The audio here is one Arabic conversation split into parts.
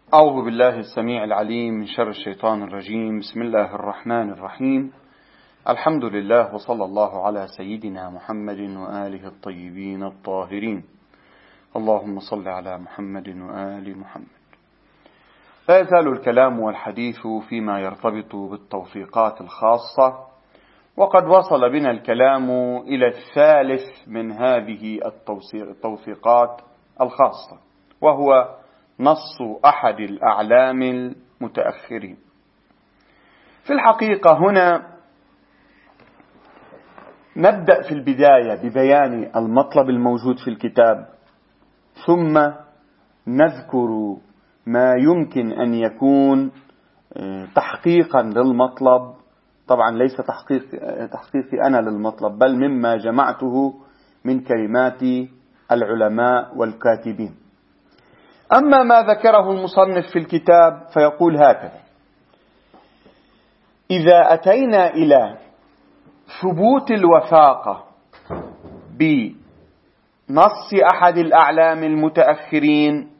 أعوذ بالله السميع العليم من شر الشيطان الرجيم. بسم الله الرحمن الرحيم. الحمد لله وصلى الله على سيدنا محمد وآله الطيبين الطاهرين. اللهم صل على محمد وآل محمد. لا يزال الكلام والحديث فيما يرتبط بالتوثيقات الخاصة، وقد وصل بنا الكلام إلى الثالث من هذه التوثيقات الخاصة، وهو نص أحد الأعلام المتأخرين. في الحقيقة هنا نبدأ في البداية ببيان المطلب الموجود في الكتاب، ثم نذكر ما يمكن أن يكون تحقيقا للمطلب، طبعا ليس تحقيقي أنا للمطلب، بل مما جمعته من كلمات العلماء والكاتبين. أما ما ذكره المصنف في الكتاب فيقول هكذا: إذا أتينا إلى ثبوت الوثاقة بنص أحد الأعلام المتأخرين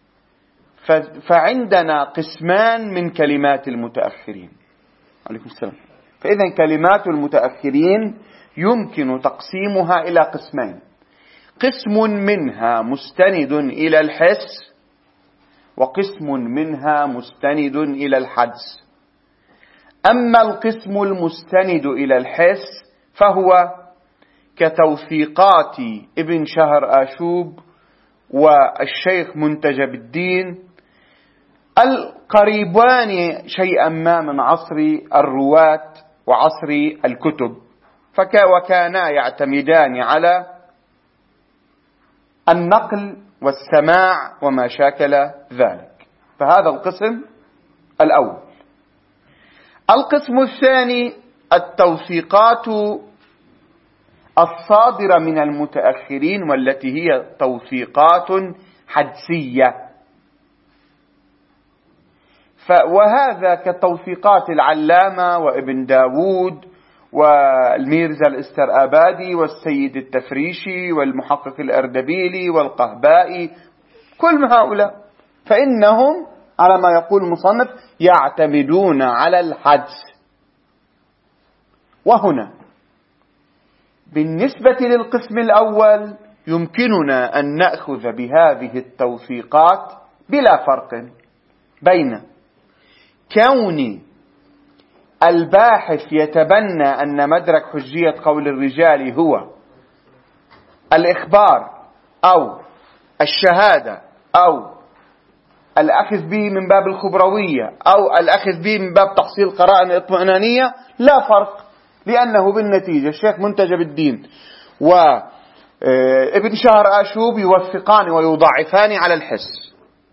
فعندنا قسمان من كلمات المتأخرين. عليكم السلام. فإذا كلمات المتأخرين يمكن تقسيمها إلى قسمين: قسم منها مستند إلى الحس، وقسم منها مستند إلى الحدس. أما القسم المستند إلى الحس فهو كتوثيقات ابن شهر آشوب والشيخ منتجب الدين، القريبان شيئا ما من عصر الرواة وعصر الكتب، وكانا يعتمدان على النقل والسماع وما شاكل ذلك. فهذا القسم الأول. القسم الثاني التوثيقات الصادرة من المتأخرين، والتي هي توثيقات حدسية، وهذا كتوثيقات العلامة وابن داود والميرزا الاسترآبادي والسيد التفريشي والمحقق الأردبيلي والقهبائي، كل هؤلاء فإنهم على ما يقول المصنف يعتمدون على الحدس. وهنا بالنسبة للقسم الأول يمكننا أن نأخذ بهذه التوثيقات بلا فرق بين كون الباحث يتبنى أن مدرك حجية قول الرجال هو الإخبار أو الشهادة أو الأخذ به من باب الخبروية أو الأخذ به من باب تحصيل قرائن اطمئنانية، لا فرق، لأنه بالنتيجة الشيخ منتجب الدين وابن شهر آشوب يوثقان ويضعفان على الحس.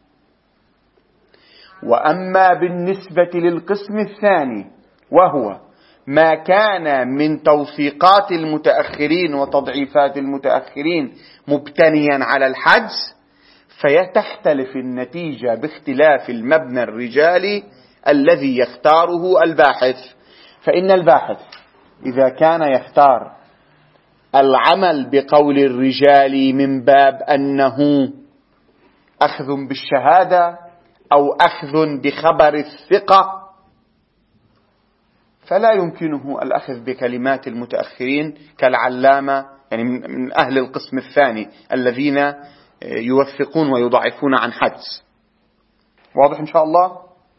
وأما بالنسبة للقسم الثاني وهو ما كان من توثيقات المتأخرين وتضعيفات المتأخرين مبتنيا على الحدس، فيتختلف النتيجة باختلاف المبنى الرجالي الذي يختاره الباحث. فإن الباحث إذا كان يختار العمل بقول الرجال من باب أنه أخذ بالشهادة أو أخذ بخبر الثقة، فلا يمكنه الأخذ بكلمات المتأخرين كالعلامة، يعني من أهل القسم الثاني الذين يوثقون ويضعفون عن حدس. واضح إن شاء الله؟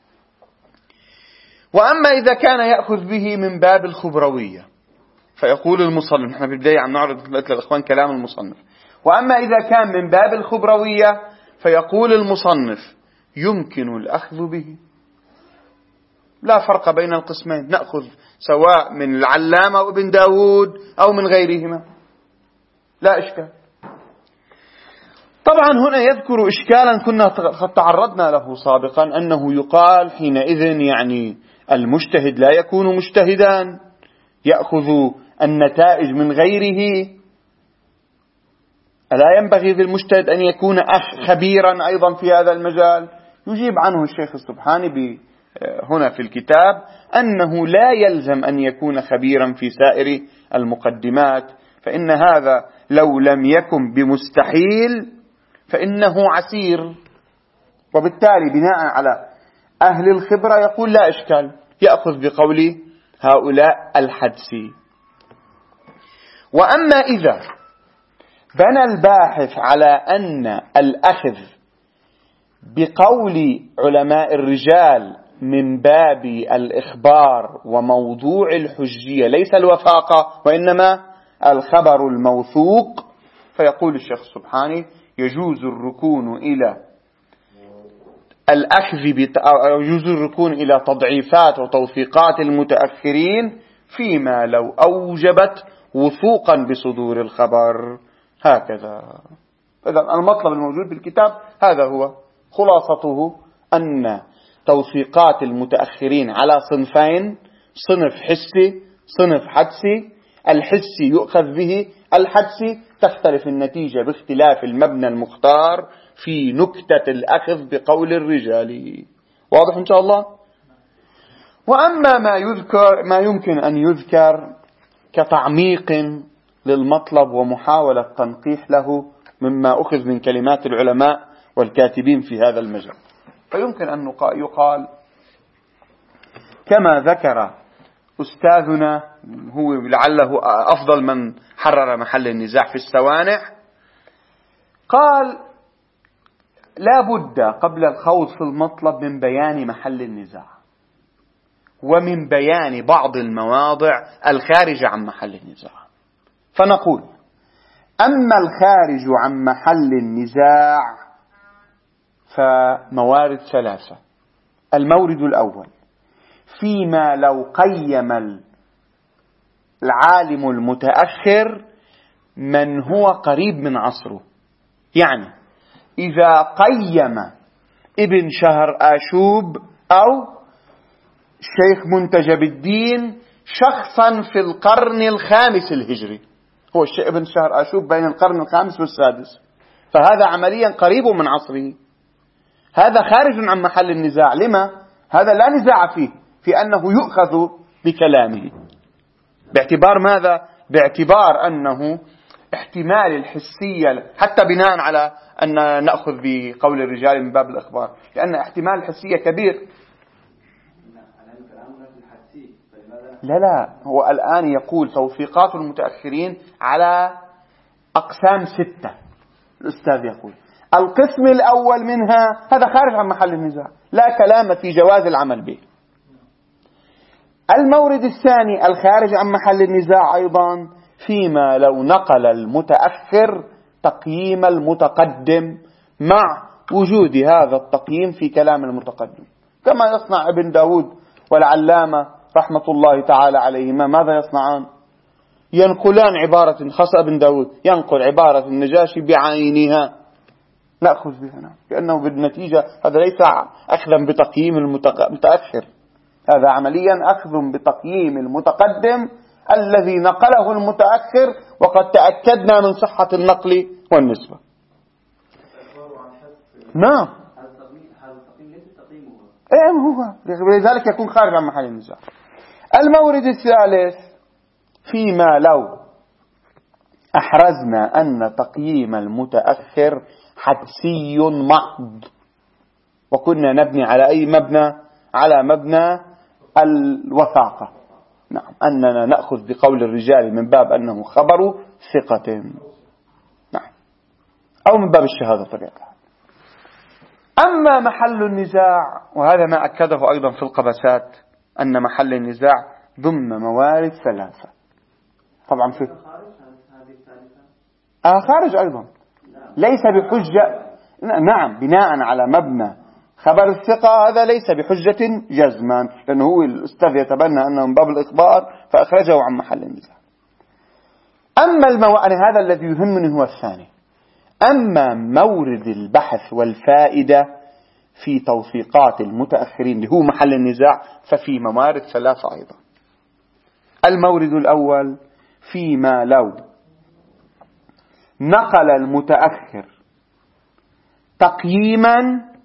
وأما إذا كان يأخذ به من باب الخبروية فيقول المصنف، نحن بالبداية عم نعرض للإخوان كلام المصنف، وأما إذا كان من باب الخبروية فيقول المصنف يمكن الأخذ به، لا فرق بين القسمين، نأخذ سواء من العلامة وابن داود أو من غيرهما، لا إشكال. طبعا هنا يذكر إشكالا كنا قد تعرضنا له سابقا، أنه يقال حينئذ يعني المجتهد لا يكون مجتهدا، يأخذ النتائج من غيره، ألا ينبغي للمجتهد أن يكون خبيرا أيضا في هذا المجال؟ يجيب عنه الشيخ السبحاني هنا في الكتاب أنه لا يلزم أن يكون خبيرا في سائر المقدمات، فإن هذا لو لم يكن بمستحيل فإنه عسير، وبالتالي بناء على أهل الخبرة يقول لا إشكال، يأخذ بقول هؤلاء الحدسي. وأما إذا بنى الباحث على أن الأخذ بقول علماء الرجال من باب الإخبار وموضوع الحجية ليس الوثاقة وإنما الخبر الموثوق، فيقول الشيخ سبحانه يجوز الركون إلى يجوز الركون إلى تضعيفات وتوثيقات المتأخرين فيما لو أوجبت وثوقا بصدور الخبر. هكذا. إذن المطلب الموجود بالكتاب هذا هو خلاصته، أن توثيقات المتأخرين على صنفين: صنف حسي، صنف حدسي. الحسي يؤخذ به، الحدسي تختلف النتيجة باختلاف المبنى المختار في نكتة الأخذ بقول الرجال. واضح إن شاء الله؟ وأما ما يمكن أن يذكر كتعميق للمطلب ومحاولة تنقيح له مما أخذ من كلمات العلماء والكاتبين في هذا المجال، فيمكن أن يقال كما ذكر أستاذنا، هو لعله أفضل من حرر محل النزاع في السوانح، قال لا بد قبل الخوض في المطلب من بيان محل النزاع ومن بيان بعض المواضع الخارجة عن محل النزاع. فنقول أما الخارج عن محل النزاع فموارد ثلاثة. المورد الأول: فيما لو قيم العالم المتأخر من هو قريب من عصره، يعني إذا قيم ابن شهر آشوب أو الشيخ منتجب الدين شخصا في القرن الخامس الهجري، هو الشيخ ابن شهر آشوب بين القرن الخامس والسادس، فهذا عمليا قريب من عصره، هذا خارج عن محل النزاع. لما؟ هذا لا نزاع فيه، في أنه يؤخذ بكلامه. باعتبار ماذا؟ باعتبار أنه احتمال الحسية، حتى بناء على أن نأخذ بقول الرجال من باب الإخبار، لأن احتمال الحسية كبير. لا، هو الآن يقول توثيقات المتأخرين على أقسام 6. الأستاذ يقول القسم الأول منها هذا خارج عن محل النزاع، لا كلام في جواز العمل به. المورد الثاني الخارج عن محل النزاع أيضا فيما لو نقل المتأخر تقييم المتقدم مع وجود هذا التقييم في كلام المتقدم، كما يصنع ابن داود والعلامة رحمة الله تعالى عليهما. ماذا يصنعان؟ ينقلان عبارة خاصة. ابن داود ينقل عبارة النجاشي بعينها، نأخذ بها، لأنه بالنتيجة هذا ليس أخذا بتقييم المتأخر، هذا عمليا أخذ بتقييم المتقدم الذي نقله المتأخر، وقد تأكدنا من صحة النقل والنسبة. نعم، لذلك يكون خارج عن محل النزاع. المورد الثالث فيما لو أحرزنا أن تقييم المتأخر حدسي محض، وكنا نبني على أي مبنى؟ على مبنى الوثاقة. نعم، أننا نأخذ بقول الرجال من باب أنه خبر ثقة، نعم، أو من باب الشهادة طبيعة. أما محل النزاع، وهذا ما أكده أيضا في القبسات، أن محل النزاع ضمن موارد 3. طبعا في خارج أيضا ليس بحجة. نعم، بناء على مبنى خبر الثقة هذا ليس بحجة جزما، لأنه هو الأستاذ يتبنى أنه من باب الإخبار فأخرجه عن محل النزاع. أما هذا الذي يهمني هو الثاني. أما مورد البحث والفائدة في توثيقات المتأخرين اللي هو محل النزاع ففي موارد 3 أيضا. المورد الأول فيما لو نقل المتأخر تقييما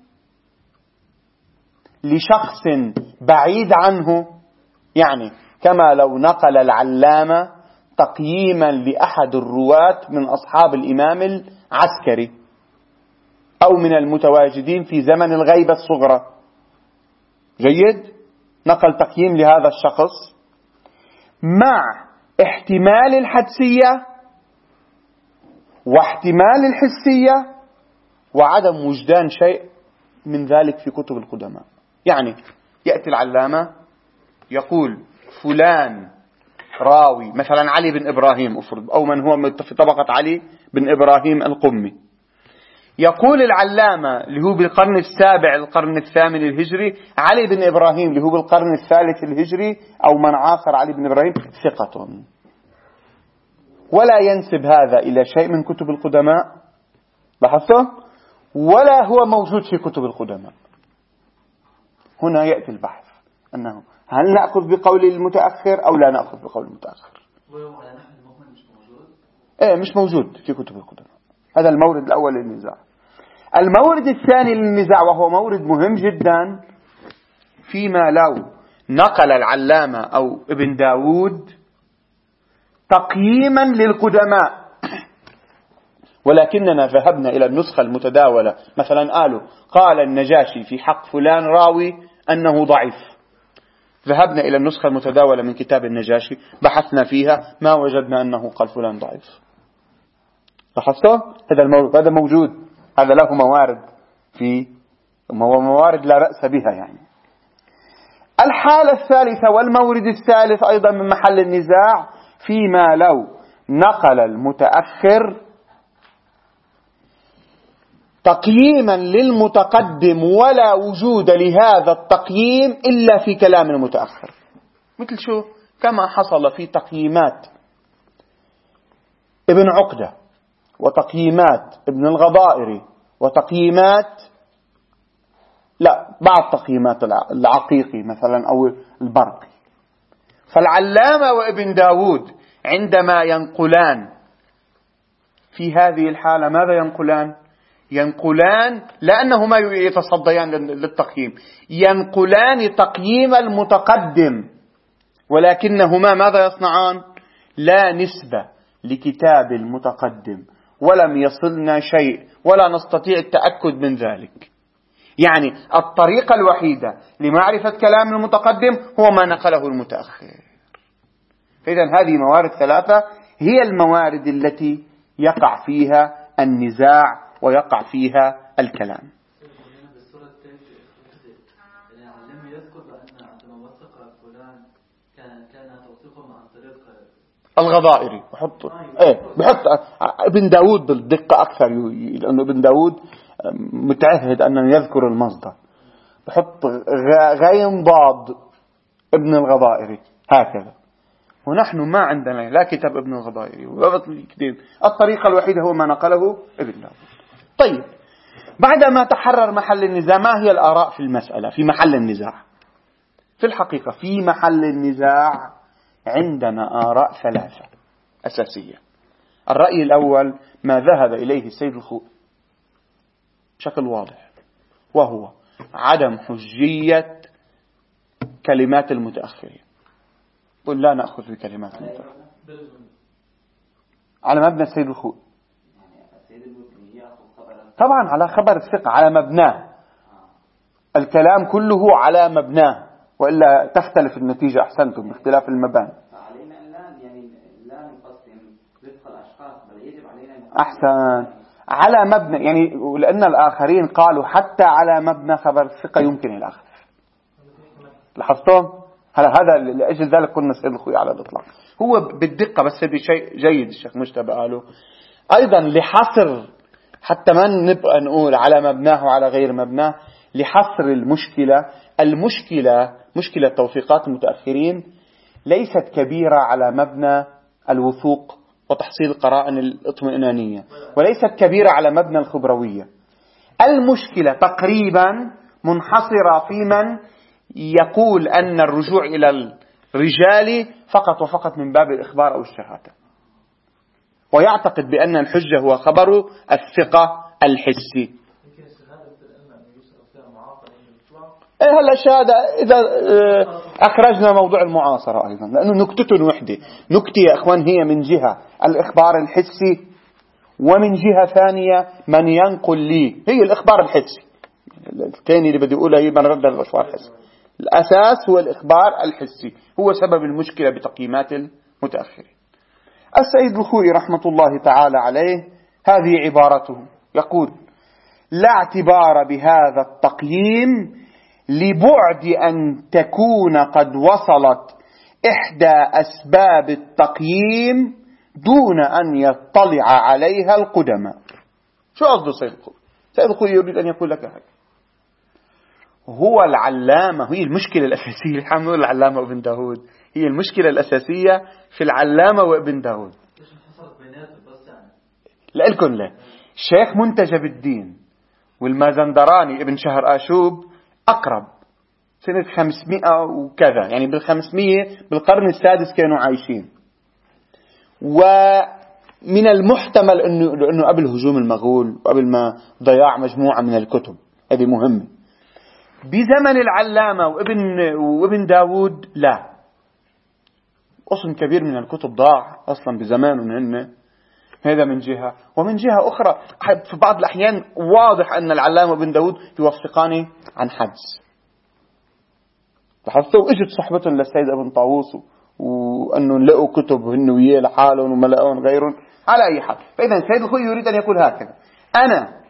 لشخص بعيد عنه، يعني كما لو نقل العلامة تقييما لأحد الرواة من أصحاب الإمام العسكري، أو من المتواجدين في زمن الغيبة الصغرى. جيد. نقل تقييم لهذا الشخص مع احتمال الحدسية واحتمال الحسية وعدم وجدان شيء من ذلك في كتب القدماء. يعني يأتي العلامة يقول فلان راوي مثلا علي بن إبراهيم أفرض، أو من هو في طبقة علي بن إبراهيم القمي، يقول العلامة اللي هو بالقرن السابع القرن الثامن الهجري علي بن إبراهيم اللي هو بالقرن الثالث الهجري أو من عاصر علي بن إبراهيم ثقة، ولا ينسب هذا إلى شيء من كتب القدماء، لاحظتوا؟ ولا هو موجود في كتب القدماء. هنا يأتي البحث أنه هل نأخذ بقول المتأخر أو لا نأخذ بقول المتأخر. مش موجود في كتب القدماء. هذا المورد الأول للنزاع. المورد الثاني للنزاع وهو مورد مهم جدا، فيما لو نقل العلامة أو ابن داود تقييما للقدماء ولكننا ذهبنا إلى النسخة المتداولة، مثلا قال النجاشي في حق فلان راوي أنه ضعيف، ذهبنا إلى النسخة المتداولة من كتاب النجاشي بحثنا فيها ما وجدنا أنه قال فلان ضعيف. لاحظتوا؟ هذا موجود، هذا له موارد في موارد لا رأس بها. يعني الحالة الثالثة والمورد الثالث أيضا من محل النزاع، فيما لو نقل المتأخر تقييما للمتقدم ولا وجود لهذا التقييم إلا في كلام المتأخر. مثل شو؟ كما حصل في تقييمات ابن عقدة وتقييمات ابن الغضائري وتقييمات بعض تقييمات العقيقي مثلا أو البرقي. فالعلامة وابن داود عندما ينقلان في هذه الحالة ماذا ينقلان؟ ينقلان لأنهما يتصديان للتقييم، ينقلان تقييم المتقدم، ولكنهما ماذا يصنعان؟ لا نسبة لكتاب المتقدم ولم يصلنا شيء ولا نستطيع التأكد من ذلك. يعني الطريقة الوحيدة لمعرفة كلام المتقدم هو ما نقله المتأخر. فإذن هذه موارد ثلاثة هي الموارد التي يقع فيها النزاع ويقع فيها الكلام. الغضائري بحط ابن داود بالدقة أكثر، لأنه ابن داود متعهد أن يذكر المصدر، بحط غين ضاد ابن الغضائري هكذا. ونحن ما عندنا لا كتاب ابن الغضائري الطريقة الوحيدة هو ما نقله ابن داود. طيب، بعدما تحرر محل النزاع، ما هي الآراء في المسألة في محل النزاع؟ في الحقيقة في محل النزاع عندنا آراء ثلاثة أساسية. الرأي الأول ما ذهب إليه السيد الخوئي بشكل واضح، وهو عدم حجية كلمات المتأخرين. قل لا نأخذ بكلمات المتأخرين على مبنى السيد الخوئي، طبعا على خبر الثقة، على مبناه، الكلام كله على مبناه، وإلا تختلف النتيجة. أحسنتم، باختلاف المباني. أحسن، على مبنى، يعني لأن الآخرين قالوا حتى على مبنى خبر الثقة يمكن الأخذ. لاحظتم؟ هذا لأجل ذلك قلنا سيد الخوئي على الإطلاق هو بالدقة، بس هذا شيء جيد الشيخ مجتبى قاله أيضا لحصر، حتى ما نبقى نقول على مبناه وعلى غير مبناه، لحصر المشكلة مشكلة توثيقات المتأخرين ليست كبيرة على مبنى الوثوق وتحصيل القرائن الاطمئنانية، وليست كبيرة على مبنى الخبروية. المشكلة تقريبا منحصرة في من يقول أن الرجوع إلى الرجال فقط وفقط من باب الإخبار أو الشهادة، ويعتقد بأن الحجة هو خبر الثقة الحسي. هلا الشهادة إذا أخرجنا موضوع المعاصرة أيضا، لأنه نكتة وحدة. نكتة يا أخوان هي من جهة الإخبار الحسي ومن جهة ثانية من ينقل لي، هي الإخبار الحسي. الثاني اللي بدي أقولها هي من رد الإخبار الحسي. الأساس هو الإخبار الحسي، هو سبب المشكلة بتقييمات المتأخرين. السيد الخوئي رحمة الله تعالى عليه هذه عبارته، يقول: لا اعتبار بهذا التقييم لبعد أن تكون قد وصلت إحدى أسباب التقييم دون أن يطلع عليها القدماء. شو قصده سيد الخوئي؟ سيد الخوئي يريد أن يقول لك هذا هو العلامة، هي المشكلة الأساسية. الحمد لله العلامة ابن داود، هي المشكلة الأساسية في العلامة وابن داود. لألكم لا، الشيخ منتجب الدين والمازندراني ابن شهر آشوب أقرب سنة 500 وكذا، يعني بال500 بالقرن السادس كانوا عايشين. ومن المحتمل أنه قبل هجوم المغول وقبل ما ضياع مجموعة من الكتب، هذه مهمة. بزمن العلامة وابن داود لا، قسم كبير من الكتب ضاع أصلا بزمانهم هن. هذا من جهة، ومن جهة أخرى في بعض الأحيان واضح أن العلامة وابن داود يوثقان عن حدس. لاحظتوا إجت صحبتهم للسيد ابن طاووس وأنه لقوا كتب هن وياه لحالهم وما لقون غيرهم. على أي حال، فإذا السيد الخوئي يريد أن يقول هكذا: أنا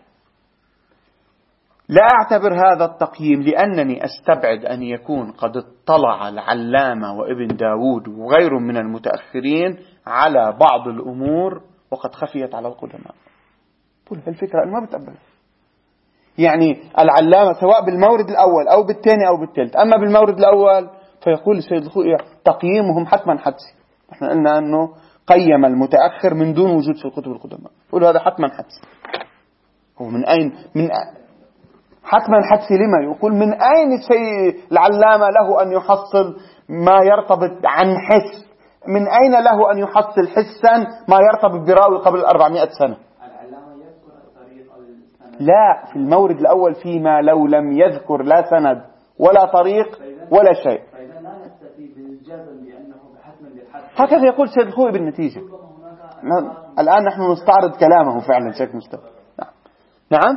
لا أعتبر هذا التقييم لأنني أستبعد أن يكون قد اطلع العلامة وابن داود وغيره من المتأخرين على بعض الأمور وقد خفيت على القدماء. قل الفكرة أنا ما بتقبل. يعني العلامة سواء بالمورد الأول أو بالثاني أو بالثالث، أما بالمورد الأول فيقول السيد الخوئي تقييمهم حتما حدسي. نحن قلنا أنه قيم المتأخر من دون وجود في الكتب القدماء، يقول هذا حتما حدسي. هو من أين؟ حتما حدسي لما؟ يقول من أين العلامة له أن يحصل ما يرتبط عن حس؟ من أين له أن يحصل حسا ما يرتبط براوي قبل 400 سنة؟ العلامة يذكر الطريق أو السند؟ لا، في المورد الأول فيما لو لم يذكر لا سند ولا طريق ولا شيء. فإذا لا نستفيد بالجزم بأنه حتما للحد. هكذا يقول سيد الخوئي بالنتيجة. الآن نحن نستعرض كلامه فعلا شيخ مصطفى. نعم.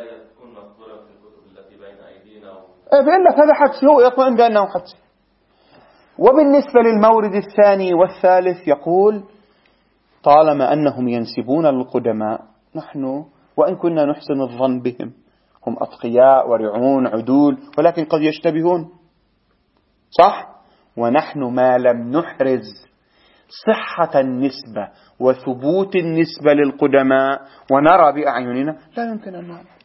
بيقول لك هذا حدس، هو يطمئن بأنه حدس. وبالنسبة للمورد الثاني والثالث يقول طالما أنهم ينسبون للقدماء، نحن وإن كنا نحسن الظن بهم، هم أتقياء ورعون عدول، ولكن قد يشتبهون، صح؟ ونحن ما لم نحرز صحة النسبة وثبوت النسبة للقدماء ونرى بأعيننا لا يمكن أن نعلم.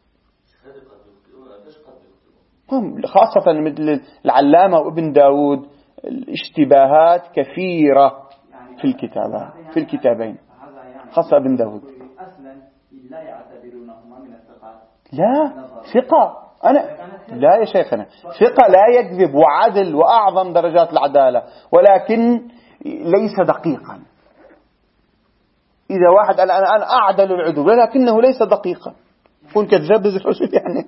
هم خاصة مثل العلامة وابن داود الاشتباهات كثيرة في الكتابات، في الكتابين، خاصة ابن داود. لا يعتبرونهما من الثقات. لا، ثقة لا يا شيخنا، ثقة لا يكذب وعدل وأعظم درجات العدالة، ولكن ليس دقيقا. إذا واحد قال أنا أعدل العدو ولكنه ليس دقيقا، يكون كذاب بزحوش يعني.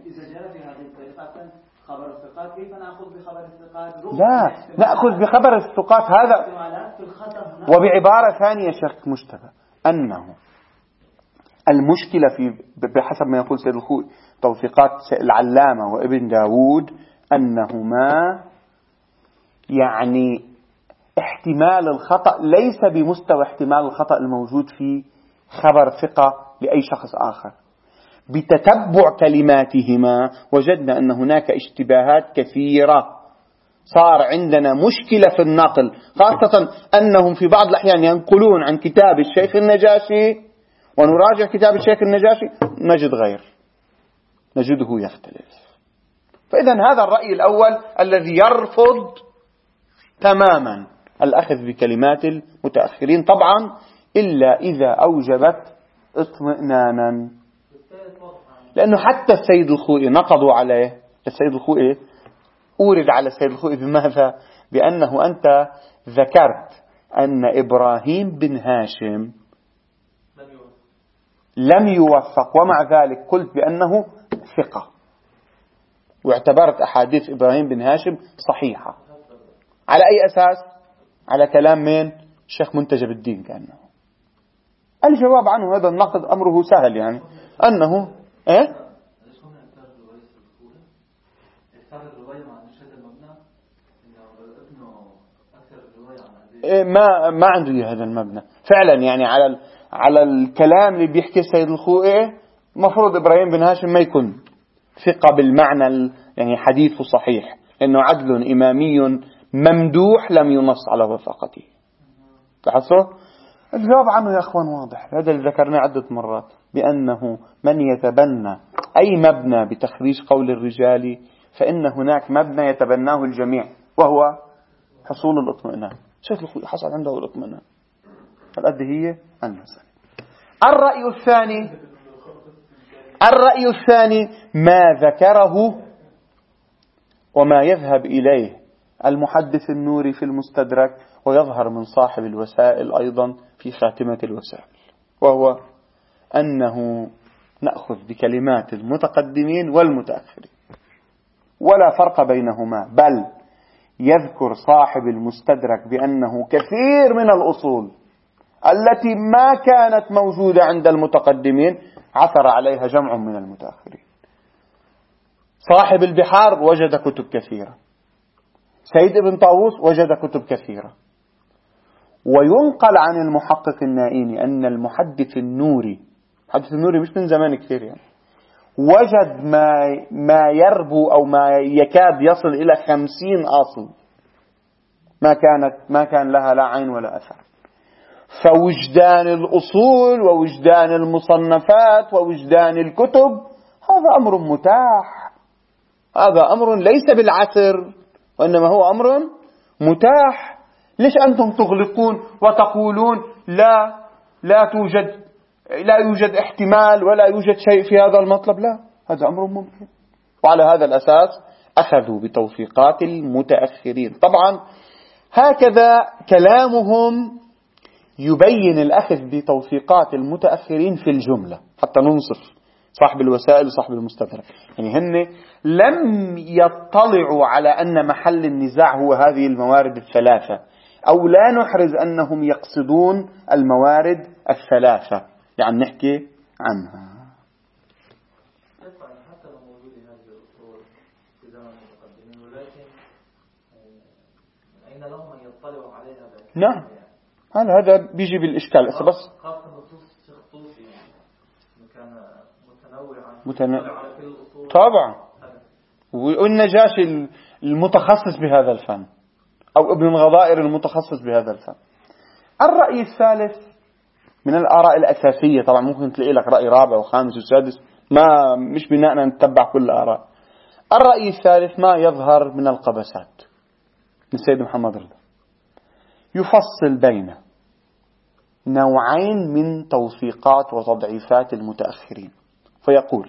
خبر الثقات كيف نأخذ بخبر الثقات؟ لا، نأخذ بخبر الثقات هذا. وبعبارة ثانية شيخ مجتبى أنه المشكلة بحسب ما يقول سيد الخوئي توثيقات العلامة وابن داود أنهما يعني احتمال الخطأ ليس بمستوى احتمال الخطأ الموجود في خبر ثقة لأي شخص آخر. بتتبع كلماتهما وجدنا أن هناك اشتباهات كثيرة، صار عندنا مشكلة في النقل، خاصة أنهم في بعض الأحيان ينقلون عن كتاب الشيخ النجاشي ونراجع كتاب الشيخ النجاشي نجده يختلف. فإذا هذا الرأي الأول الذي يرفض تماما الأخذ بكلمات المتأخرين، طبعا إلا إذا أوجبت اطمئنانا. لأنه حتى السيد الخوئي نقضوا عليه، السيد الخوئي أورد على السيد الخوئي بماذا؟ بأنه أنت ذكرت أن إبراهيم بن هاشم لم يوثق ومع ذلك قلت بأنه ثقة، واعتبرت أحاديث إبراهيم بن هاشم صحيحة. على أي أساس؟ على كلام من؟ الشيخ منتجب الدين كأنه. الجواب عنه هذا النقد أمره سهل، يعني أنه ما عنده هذا المبنى فعلا. يعني على الكلام اللي بيحكي السيد الخوئي مفروض إبراهيم بن هاشم ما يكون ثقة بالمعنى، يعني حديثه صحيح إنه عدل إمامي ممدوح لم ينص على وثاقته. لاحظوا الجواب عنه يا أخوان واضح، هذا اللي ذكرناه عدة مرات، بأنه من يتبنى أي مبنى بتخريج قول الرجال فإن هناك مبنى يتبناه الجميع، وهو حصول الاطمئنان. شيخ الخوئي حصل عنده الاطمئنان، الأدي هي المسألة. الرأي الثاني ما ذكره وما يذهب إليه المحدث النوري في المستدرك، ويظهر من صاحب الوسائل أيضا في خاتمة الوسائل، وهو أنه نأخذ بكلمات المتقدمين والمتأخرين ولا فرق بينهما، بل يذكر صاحب المستدرك بأنه كثير من الأصول التي ما كانت موجودة عند المتقدمين عثر عليها جمع من المتأخرين. صاحب البحار وجد كتب كثيرة، سيد ابن طاووس وجد كتب كثيرة. وينقل عن المحقق النائيني أن المحدث النوري مش من زمان كثير يعني وجد ما يربو أو ما يكاد يصل إلى 50 أصل ما كان لها لا عين ولا أثر. فوجدان الأصول ووجدان المصنفات ووجدان الكتب هذا أمر متاح، هذا أمر ليس بالعسر وإنما هو أمر متاح. ليش أنتم تغلقون وتقولون لا يوجد احتمال ولا يوجد شيء في هذا المطلب؟ لا، هذا أمر ممكن. وعلى هذا الأساس أخذوا بتوثيقات المتأخرين. طبعا هكذا كلامهم يبين الأخذ بتوثيقات المتأخرين في الجملة حتى ننصف صاحب الوسائل وصاحب المستدرك. يعني هن لم يطلعوا على أن محل النزاع هو هذه الموارد الثلاثة، أو لا نحرز أنهم يقصدون الموارد الثلاثة يعني نحكي عنها. حتى لو موجود هذه الأصول في زمن المتقدمين، ولكن أين لهم من يطلعوا عليها؟ نعم هذا بيجي بالإشكال. بس خاصة نصوص شيخ طوسي كان متنوعا على كل الأصول طبعا، والنجاشي المتخصص بهذا الفن أو ابن الغضائر المتخصص بهذا الفن. الرأي الثالث من الآراء الأساسية، طبعا ممكن تلاقي لك رأي رابع وخامس وسادس، مش بناءنا نتبع كل الآراء. الرأي الثالث ما يظهر من القبسات من السيد محمد رضا، يفصل بين نوعين من توثيقات وتضعيفات المتأخرين، فيقول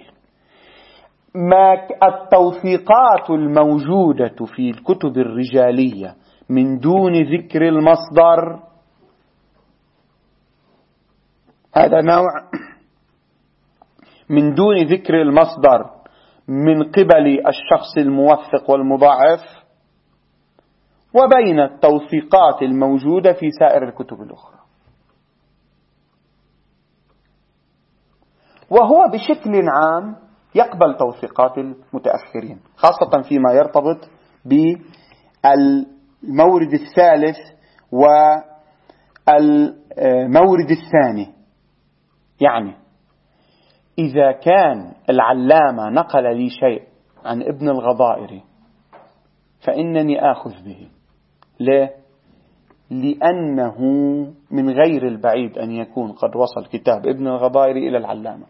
التوثيقات الموجودة في الكتب الرجالية من دون ذكر المصدر، هذا نوع من دون ذكر المصدر من قبل الشخص الموثق والمضاعف، وبين التوثيقات الموجودة في سائر الكتب الأخرى. وهو بشكل عام يقبل توثيقات المتأخرين، خاصة فيما يرتبط بالمورد الثالث والمورد الثاني. يعني إذا كان العلامة نقل لي شيء عن ابن الغضائر فإنني آخذ به. ليه؟ لأنه من غير البعيد أن يكون قد وصل كتاب ابن الغضائر إلى العلامة.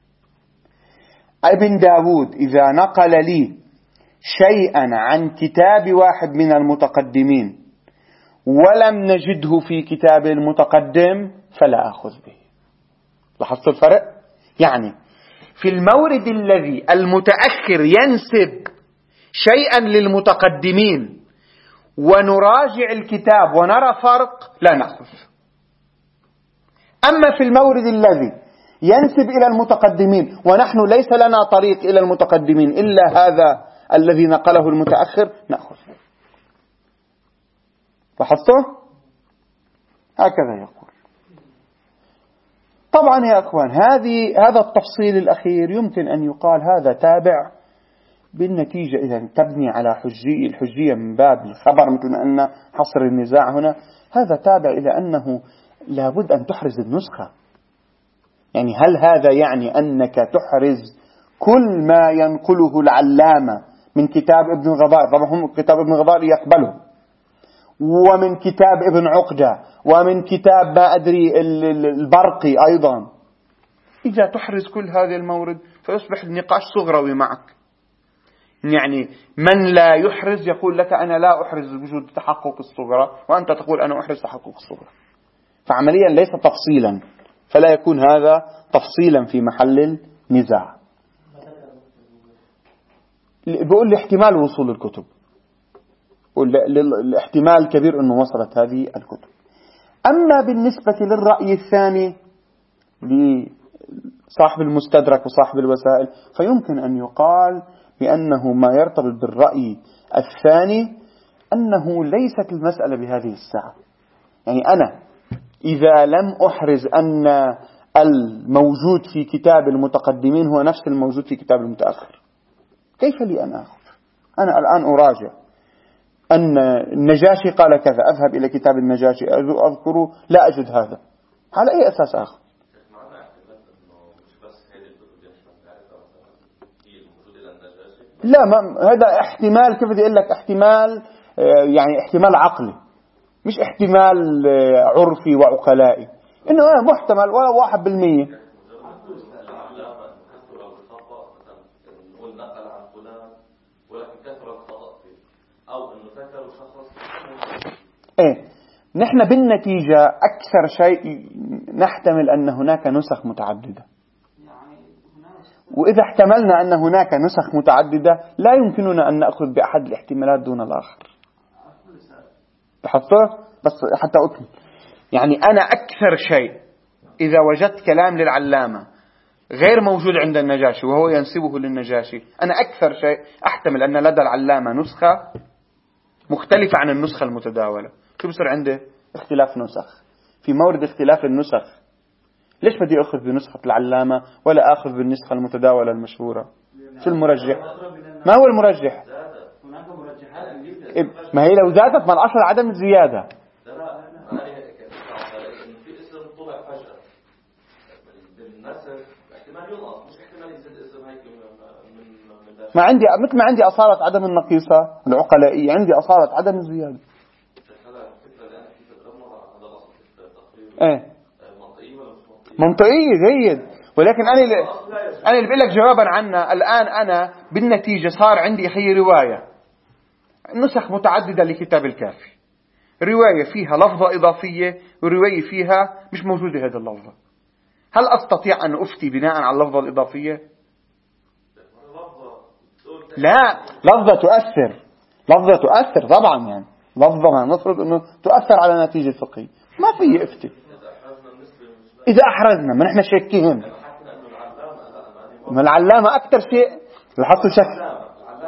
ابن داود إذا نقل لي شيئا عن كتاب واحد من المتقدمين ولم نجده في كتاب المتقدم فلا أخذ به. لاحظت الفرق؟ يعني في المورد الذي المتأخر ينسب شيئا للمتقدمين ونراجع الكتاب ونرى فرق لا نأخذ. أما في المورد الذي ينسب إلى المتقدمين ونحن ليس لنا طريق إلى المتقدمين إلا هذا الذي نقله المتأخر نأخذ. لاحظتوا؟ هكذا يقول. طبعا يا أخوان هذا التفصيل الأخير يمكن أن يقال هذا تابع بالنتيجة إذا تبني على الحجية من باب الخبر مثل ما أن حصر النزاع هنا، هذا تابع إلى أنه لابد أن تحرز النسخة. يعني هل هذا يعني أنك تحرز كل ما ينقله العلامة من كتاب ابن غضائر؟ طبعا هم كتاب ابن غضائر يقبله، ومن كتاب ابن عقدة، ومن كتاب ما أدري البرقي أيضا. إذا تحرز كل هذه المورد فيصبح النقاش صغروي معك. يعني من لا يحرز يقول لك أنا لا أحرز وجود تحقق الصغرى، وأنت تقول أنا أحرز تحقق الصغرى. فعمليا ليس تفصيلا، فلا يكون هذا تفصيلا في محل النزاع. بقول لي احتمال وصول الكتب، الاحتمال كبير أنه وصلت هذه الكتب. أما بالنسبة للرأي الثاني لصاحب المستدرك وصاحب الوسائل، فيمكن أن يقال بأنه ما يرتبط بالرأي الثاني أنه ليست المسألة بهذه الساعة. يعني أنا إذا لم أحرز أن الموجود في كتاب المتقدمين هو نفس الموجود في كتاب المتأخر، كيف لي أن أخذ؟ أنا الآن أراجع أن النجاشي قال كذا، أذهب إلى كتاب النجاشي أذكره لا أجد هذا، على أي أساس أخذ؟ لا، هذا احتمال، كيف بدي أقول لك، احتمال يعني احتمال عقلي، مش احتمال عرفي وعقلائي، إنه محتمل 1%. نحن بالنتيجة أكثر شيء نحتمل أن هناك نسخ متعددة، وإذا احتملنا أن هناك نسخ متعددة لا يمكننا أن نأخذ بأحد الاحتمالات دون الآخر. بس حتى أكمل، يعني أنا أكثر شيء إذا وجدت كلام للعلامة غير موجود عند النجاشي وهو ينسبه للنجاشي، أنا أكثر شيء أحتمل أن لدى العلامة نسخة مختلفة عن النسخة المتداولة. شو بصير عنده؟ اختلاف نسخ. في مورد اختلاف النسخ ليش بدي أخذ بنسخة العلامة ولا أخذ بالنسخة المتداولة المشهورة؟ شو المرجح؟ ما هو المرجح؟ ما هي لو زادت ما الأصل عدم الزيادة. ما عندي مثل ما عندي أصالة عدم النقيصة العقلائية، عندي أصالة عدم الزيادة. منطقية جيد، ولكن أنا اللي بقول لك جوابا عنها الآن، أنا بالنتيجة صار عندي رواية نسخ متعددة لكتاب الكافي، رواية فيها لفظة إضافية ورواية فيها مش موجودة هذه اللفظة. هل أستطيع أن أفتي بناء على اللفظة الإضافية؟ لا، لفظة تؤثر طبعا، يعني لفظة ما نفرض أنه تؤثر على نتيجة فقهية، ما في أفتي إذا أحرزنا. ما نحن شاكين، ما العلامة أكثر شيء لاحظتوا شك.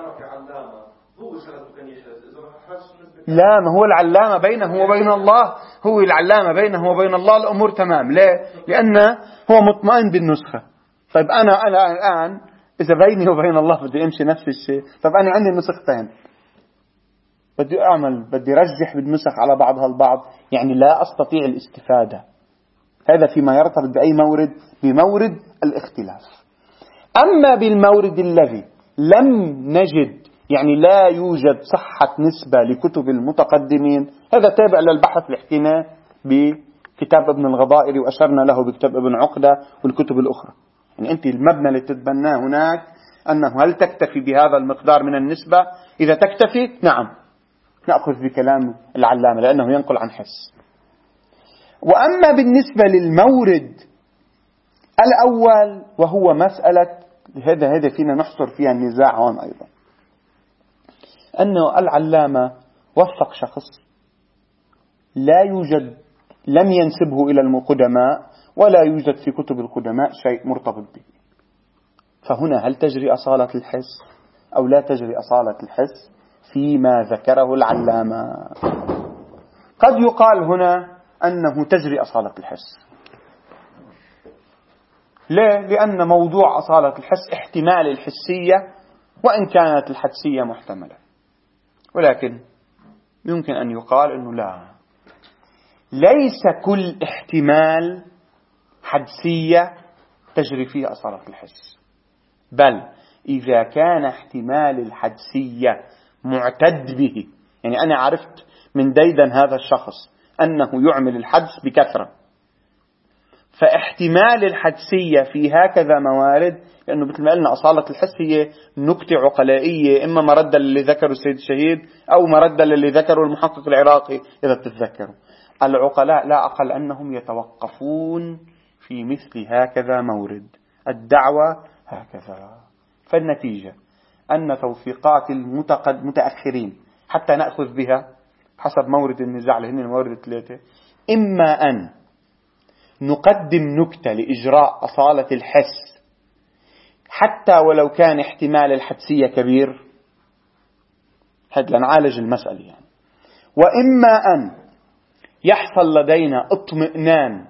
لا، ما هو العلامة بينه وبين الله، هو العلامة بينه وبين الله الأمور تمام. ليه؟ لأنه هو مطمئن بالنسخة. طيب أنا الآن إذا بيني وبين الله بدي أمشي نفس الشيء، طيب أنا عندي نسختين، بدي رجح بالنسخ على بعضها البعض، يعني لا أستطيع الاستفادة. هذا فيما يرتبط بأي مورد، بمورد الاختلاف. أما بالمورد الذي لم نجد، يعني لا يوجد صحة نسبة لكتب المتقدمين، هذا تابع للبحث اللي حكيناه بكتاب ابن الغضائر وأشرنا له بكتاب ابن عقدة والكتب الأخرى. يعني أنت المبنى اللي تتبناه هناك أنه هل تكتفي بهذا المقدار من النسبة؟ إذا تكتفي نعم نأخذ بكلام العلامة لأنه ينقل عن حس. وأما بالنسبة للمورد الأول وهو مسألة هذا فينا نحصر فيها النزاع هون أيضا، أنه العلامة وثق شخص لم ينسبه إلى القدماء ولا يوجد في كتب القدماء شيء مرتبط به، فهنا هل تجري أصالة الحس أو لا تجري أصالة الحس فيما ذكره العلامة؟ قد يقال هنا أنه تجري أصالة الحس، ليه؟ لأن موضوع أصالة الحس احتمال الحسية وإن كانت الحدسية محتملة، ولكن يمكن أن يقال أنه لا، ليس كل احتمال حدسية تجري فيه أصالة الحس، بل إذا كان احتمال الحدسية معتد به، يعني أنا عرفت من ديدن هذا الشخص أنه يعمل الحدس بكثرة، فاحتمال الحدسية في هكذا موارد، لأنه مثل ما قلنا أصالة الحس هي نكتة عقلائية، إما مردة للي ذكره السيد الشهيد أو مردة للي ذكره المحقق العراقي إذا تتذكروا. العقلاء لا أقل أنهم يتوقفون في مثل هكذا مورد، الدعوة هكذا. فالنتيجة أن توثيقات المتأخرين حتى نأخذ بها حسب مورد النزاع اللي هن المورد الثلاثة، إما أن نقدم نكتة لإجراء أصالة الحس حتى ولو كان احتمال الحدسية كبير، حتى لنعالج المسألة يعني، وإما أن يحصل لدينا اطمئنان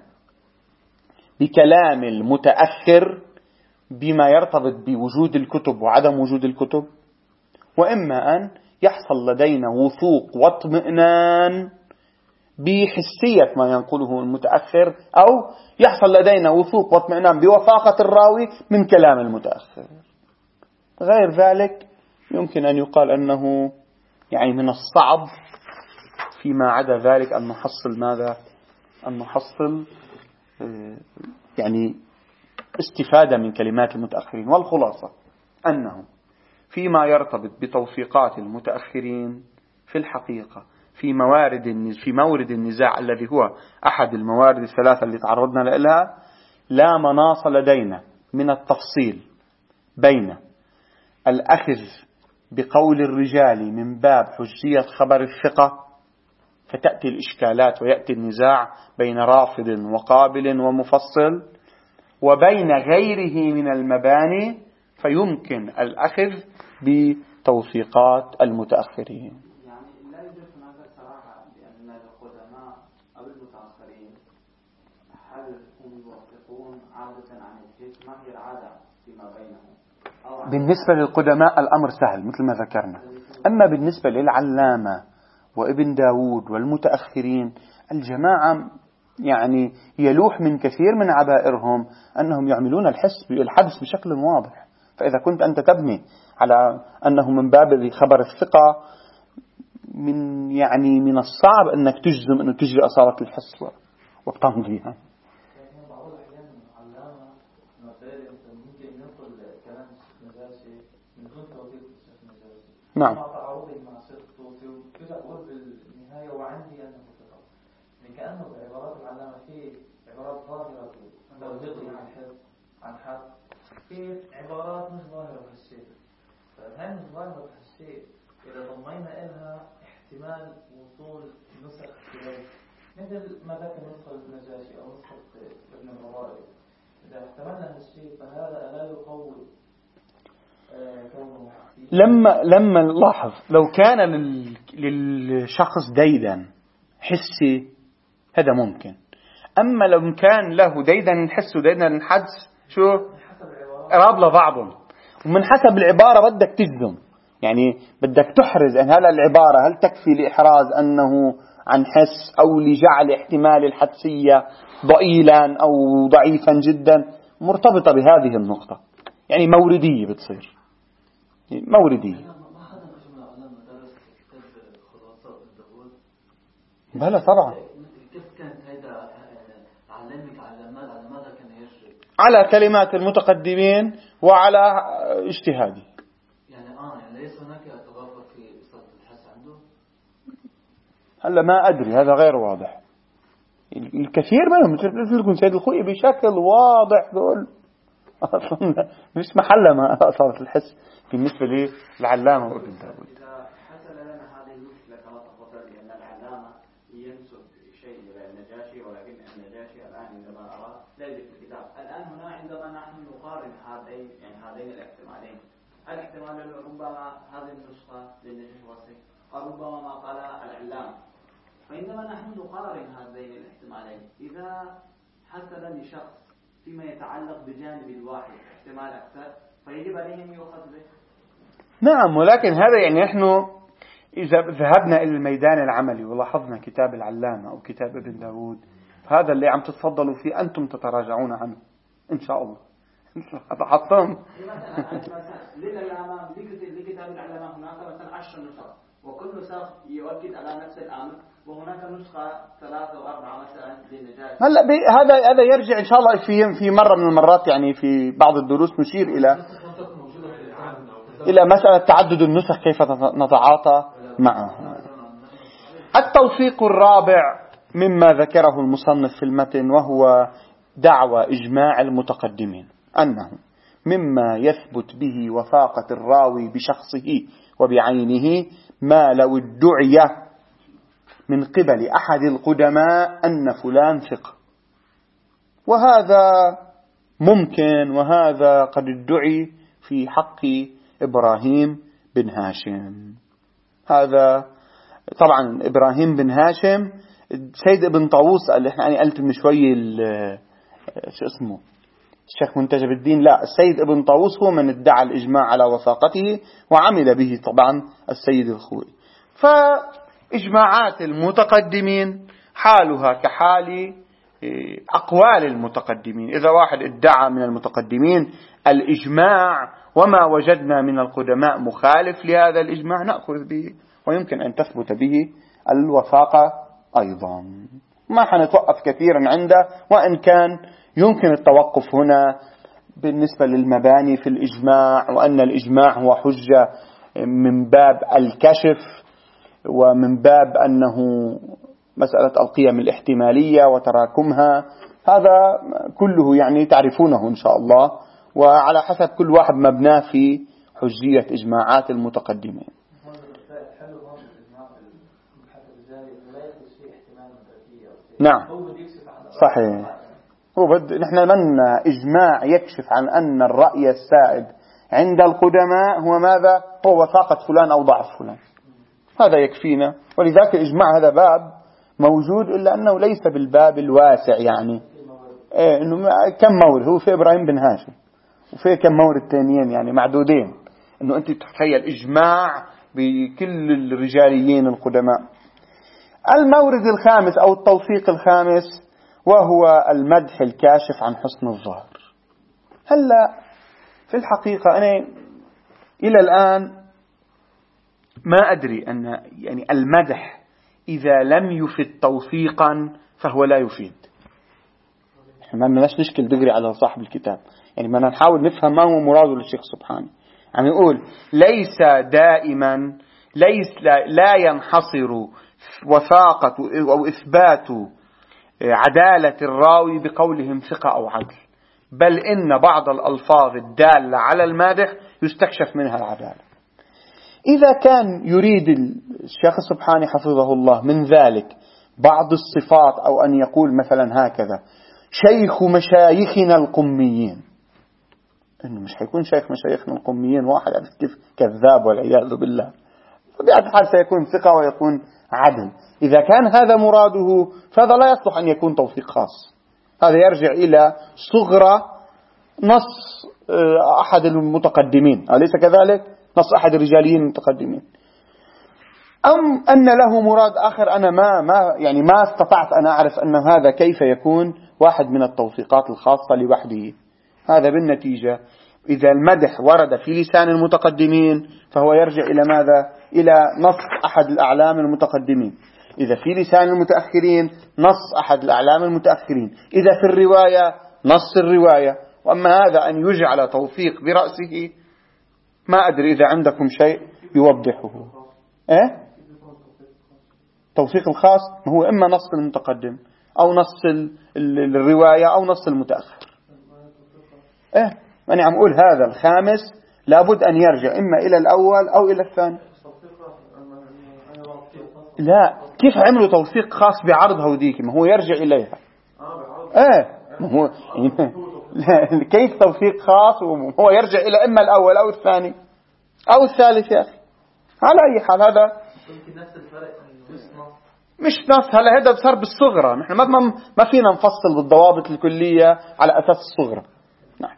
بكلام المتأخر بما يرتبط بوجود الكتب وعدم وجود الكتب، وإما أن يحصل لدينا وثوق واطمئنان بحسية ما ينقله المتأخر، أو يحصل لدينا وثوق واطمئنان بوثاقة الراوي من كلام المتأخر. غير ذلك يمكن أن يقال أنه يعني من الصعب فيما عدا ذلك أن نحصل ماذا؟ أن نحصل يعني استفادة من كلمات المتأخرين. والخلاصة أنه فيما يرتبط بتوثيقات المتأخرين في الحقيقة في مورد النزاع الذي هو أحد الموارد الثلاثة اللي تعرضنا لها، لا مناص لدينا من التفصيل بين الأخذ بقول الرجال من باب حجية خبر الثقة، فتأتي الإشكالات ويأتي النزاع بين رافض وقابل ومفصل، وبين غيره من المباني فيمكن الأخذ بتوثيقات المتأخرين. يعني لا يوجد هناك صراحة بأن القدماء أو المتأخرين هل هم يوثقون عادة عن الحس؟ ما هي العادة فيما بينهم؟ بالنسبة للقدماء الأمر سهل مثل ما ذكرنا، أما بالنسبة للعلامة وابن داود والمتأخرين الجماعة يعني يلوح من كثير من عبائرهم أنهم يعملون الحدس بشكل واضح. فإذا كنت أنت تبني على أنه من باب خبر الثقة، من الصعب أنك تجزم أنه تجري أصالة الحس وتمضيها. نعم. كأنه بعبارات العلامة في عبارات ظاهرة توثيقية عن حد، في عبارات مش ظاهرة في الشيء. فهذه مش ظاهرة في الشيء إذا ضمينا إلها احتمال وصول نسخ إليه، مثل ما ذكر نسخة النجاشي أو نسخة ابن الربائي، إذا احتملنا هالشيء فهذا لا يقوي كونه لما لاحظ لو كان للشخص ديدن حسي هذا ممكن، أما لو كان له ديدن الحس وديدن الحدس شو قراب لبعضهم، ومن حسب العبارة بدك تجزم، يعني بدك تحرز أن هذا العبارة هل تكفي لإحراز أنه عن حس أو لجعل احتمال الحدسية ضئيلا أو ضعيفا جدا، مرتبطة بهذه النقطة، يعني موردية بتصير موردية. بلا طبعا على كلمات المتقدمين وعلى اجتهادي. يعني ليس هناك تضافر في صفة الحس عنده. هلا ما أدري، هذا غير واضح. الكثير منهم مثل سيد الخوئي بشكل واضح دول أصلا مش محل ما أصابت الحس بالنسبة للعلامة وابن داود. إذا حصل لنا هذه المشكلة كما تفضل بأن العلامة ينسب شيء إلى النجاشي، ولكن النجاشي الآن عندما أرى لا يوجد في الكتاب. الآن هنا عندما نحن نقارن هذين الاحتمالين، الاحتمال ربما هذه النسخة للنجاشي وصي وربما ما قال العلامة، فعندما نحن نقارن هذين الاحتمالين إذا حصل لشخص فيما يتعلق بجانب الواحد احتمال أكثر، فيجب عليهم يؤخذ به. نعم، ولكن هذا يعني نحن إذا ذهبنا إلى الميدان العملي ولاحظنا كتاب العلامة أو كتاب ابن داود، هذا اللي عم تتفضلوا فيه أنتم تتراجعون عنه إن شاء الله. هذا حطهم للعلامة لكتاب العلامة هناك مثلا 10 نسخ، وكل نسخ يؤكد على نفس الأمر، وهناك نسخة 3 أو 4 مثلا للنجاة. هلا هذا يرجع إن شاء الله في مرة من المرات، يعني في بعض الدروس نشير إلى مسألة تعدد النسخ كيف نتعاطى معه. التوثيق الرابع مما ذكره المصنف في المتن، وهو دعوى إجماع المتقدمين أنه مما يثبت به وفاقة الراوي بشخصه وبعينه ما لو ادعي من قبل أحد القدماء أن فلان ثقة، وهذا ممكن، وهذا قد ادعي في حق إبراهيم بن هاشم. هذا طبعا إبراهيم بن هاشم سيد ابن طاووس اللي احنا قلت من شوي شو اسمه الشيخ منتجب الدين، لا، السيد ابن طاووس هو من ادعى الإجماع على وثاقته وعمل به طبعا السيد الخوئي. فإجماعات المتقدمين حالها كحال أقوال المتقدمين. إذا واحد ادعى من المتقدمين الإجماع وما وجدنا من القدماء مخالف لهذا الإجماع نأخذ به، ويمكن أن تثبت به الوثاقة أيضا. ما حنتوقف كثيرا عنده، وإن كان يمكن التوقف هنا بالنسبة للمباني في الإجماع، وأن الإجماع هو حجة من باب الكشف، ومن باب أنه مسألة القيم الاحتمالية وتراكمها. هذا كله يعني تعرفونه إن شاء الله، وعلى حسب كل واحد مبناه في حجية إجماعات المتقدمين. نعم صحيح. نحن من إجماع يكشف عن أن الرأي السائد عند القدماء هو ماذا؟ هو وثاقة فلان أو ضعف فلان، هذا يكفينا. ولذلك إجماع هذا باب موجود، إلا أنه ليس بالباب الواسع، يعني إنه كم مورد هو في إبراهيم بن هاشم، وفي كم مورد تانيين يعني معدودين، إنه أنت تتخيل إجماع بكل الرجاليين القدماء. المورد الخامس أو التوثيق الخامس وهو المدح الكاشف عن حسن الظاهر. هلا في الحقيقة أنا إلى الآن ما أدري أن يعني المدح إذا لم يفيد توثيقا فهو لا يفيد. ما بدناش نشكل دغري على صاحب الكتاب، يعني بدنا نحاول نفهم ما هو مراده للشيخ سبحانه. يعني يقول ليس دائما لا ينحصر وثاقة أو إثبات عدالة الراوي بقولهم ثقة أو عدل، بل إن بعض الألفاظ الدالة على المادح يستكشف منها العدالة. إذا كان يريد الشيخ سبحانه حفظه الله من ذلك بعض الصفات، أو أن يقول مثلا هكذا شيخ مشايخنا القميين، إنه مش حيكون شيخ مشايخنا القميين واحد كيف كذاب والعياذ بالله، فبعد حال سيكون ثقة ويكون عدل. إذا كان هذا مراده فهذا لا يصلح أن يكون توثيق خاص، هذا يرجع إلى صغرى نص أحد المتقدمين، أليس كذلك؟ نص أحد الرجاليين المتقدمين. أم أن له مراد آخر أنا ما استطعت أن أعرف أن هذا كيف يكون واحد من التوثيقات الخاصة لوحده. هذا بالنتيجة إذا المدح ورد في لسان المتقدمين فهو يرجع إلى ماذا؟ إلى نص أحد الأعلام المتقدمين. إذا في لسان المتأخرين نص أحد الأعلام المتأخرين. إذا في الرواية نص الرواية. وأما هذا أن يجعل توثيق برأسه ما أدري إذا عندكم شيء يوضحه. توثيق الخاص هو إما نص المتقدم أو نص الرواية أو نص المتأخر. أنا عم أقول هذا الخامس لابد أن يرجع إما إلى الأول أو إلى الثاني. لا، كيف عملوا توثيق خاص بعرض هوديك؟ ما هو يرجع إليها. ما هو كيف توثيق خاص وهو يرجع إلى إما الأول أو الثاني أو الثالث يا أخي. على أي حال هذا يمكن نفس الفرق مش نص. هلا هذا صار بالصغرى، نحن ما فينا نفصل بالضوابط الكلية على أساس الصغرى. نعم.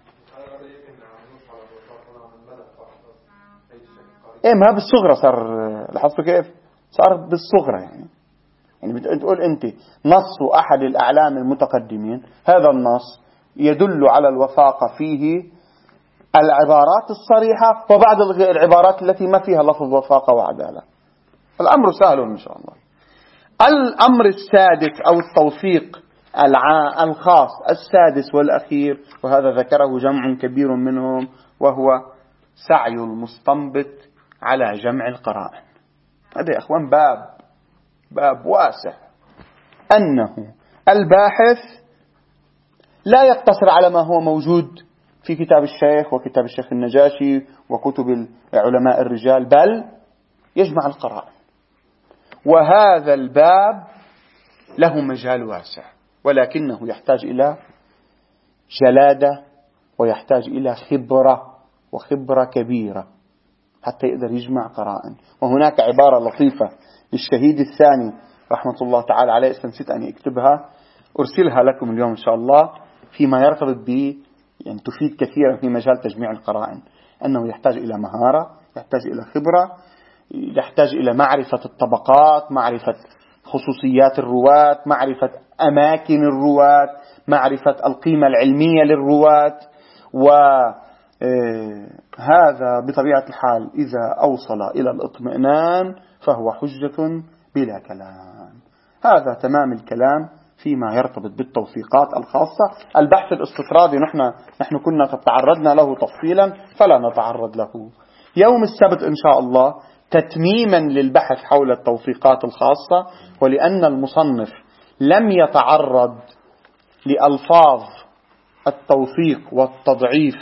إيه ما بالصغرى صار، لاحظتوا كيف صار بالصغرى؟ يعني بتقول أنت نص أحد الأعلام المتقدمين، هذا النص يدل على الوثاقة فيه العبارات الصريحة وبعض العبارات التي ما فيها لفظ وثاقة وعدالة. الأمر سهل إن شاء الله. الأمر السادس أو التوثيق الخاص السادس والأخير، وهذا ذكره جمع كبير منهم، وهو سعي المستنبط على جمع القرائن. هذا يا أخوان باب واسع، أنه الباحث لا يقتصر على ما هو موجود في كتاب الشيخ وكتاب الشيخ النجاشي وكتب علماء الرجال، بل يجمع القرائن. وهذا الباب له مجال واسع، ولكنه يحتاج إلى جلادة ويحتاج إلى خبرة كبيرة حتى يقدر يجمع قرائن. وهناك عبارة لطيفة للشهيد الثاني رحمة الله تعالى عليه، استنسيت أن أكتبها، أرسلها لكم اليوم إن شاء الله، فيما يرتبط به يعني تفيد كثيرا في مجال تجميع القرائن. أنه يحتاج إلى مهارة، يحتاج إلى خبرة، يحتاج إلى معرفة الطبقات، معرفة خصوصيات الرواة، معرفة أماكن الرواة، معرفة القيمة العلمية للرواة. وهذا بطبيعة الحال إذا أوصل إلى الاطمئنان فهو حجة بلا كلام. هذا تمام الكلام فيما يرتبط بالتوثيقات الخاصة. البحث الاستطرادي نحن كنا قد تعرضنا له تفصيلا، فلا نتعرض له يوم السبت إن شاء الله، تتميما للبحث حول التوثيقات الخاصة. ولأن المصنف لم يتعرض لألفاظ التوثيق والتضعيف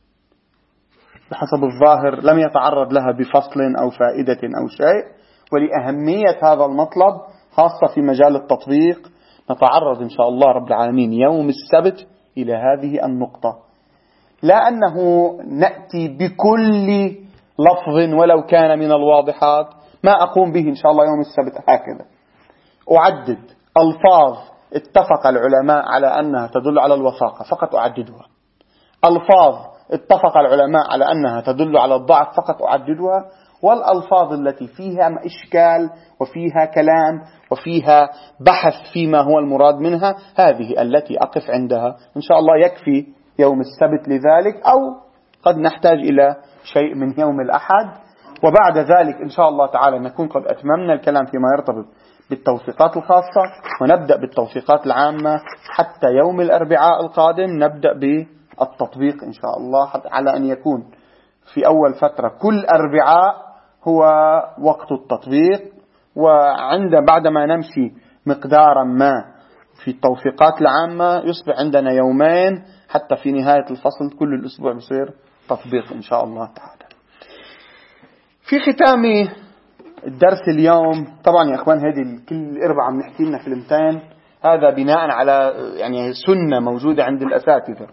بحسب الظاهر، لم يتعرض لها بفصل أو فائدة أو شيء، ولأهمية هذا المطلب خاصة في مجال التطبيق نتعرض إن شاء الله رب العالمين يوم السبت إلى هذه النقطة. لا أنه نأتي بكل لفظ ولو كان من الواضحات، ما أقوم به إن شاء الله يوم السبت هكذا، أعدد ألفاظ اتفق العلماء على أنها تدل على الوثاقة فقط أعددها، ألفاظ اتفق العلماء على أنها تدل على الضعف فقط أعددها، والألفاظ التي فيها إشكال وفيها كلام وفيها بحث فيما هو المراد منها، هذه التي أقف عندها. إن شاء الله يكفي يوم السبت لذلك، أو قد نحتاج إلى شيء من يوم الأحد. وبعد ذلك إن شاء الله تعالى نكون قد أتممنا الكلام فيما يرتبط بالتوثيقات الخاصة، ونبدأ بالتوثيقات العامة حتى يوم الأربعاء القادم نبدأ بالتطبيق إن شاء الله، حتى على أن يكون في أول فترة كل أربعاء هو وقت التطبيق. بعدما نمشي مقدارا ما في التوثيقات العامة يصبح عندنا يومين حتى في نهاية الفصل كل الأسبوع بصير تطبيق إن شاء الله تعالى. في ختام الدرس اليوم، طبعا يا أخوان هذه كل أربعة بنحكي لنا كلمتين، هذا بناء على يعني سنة موجودة عند الأساتذة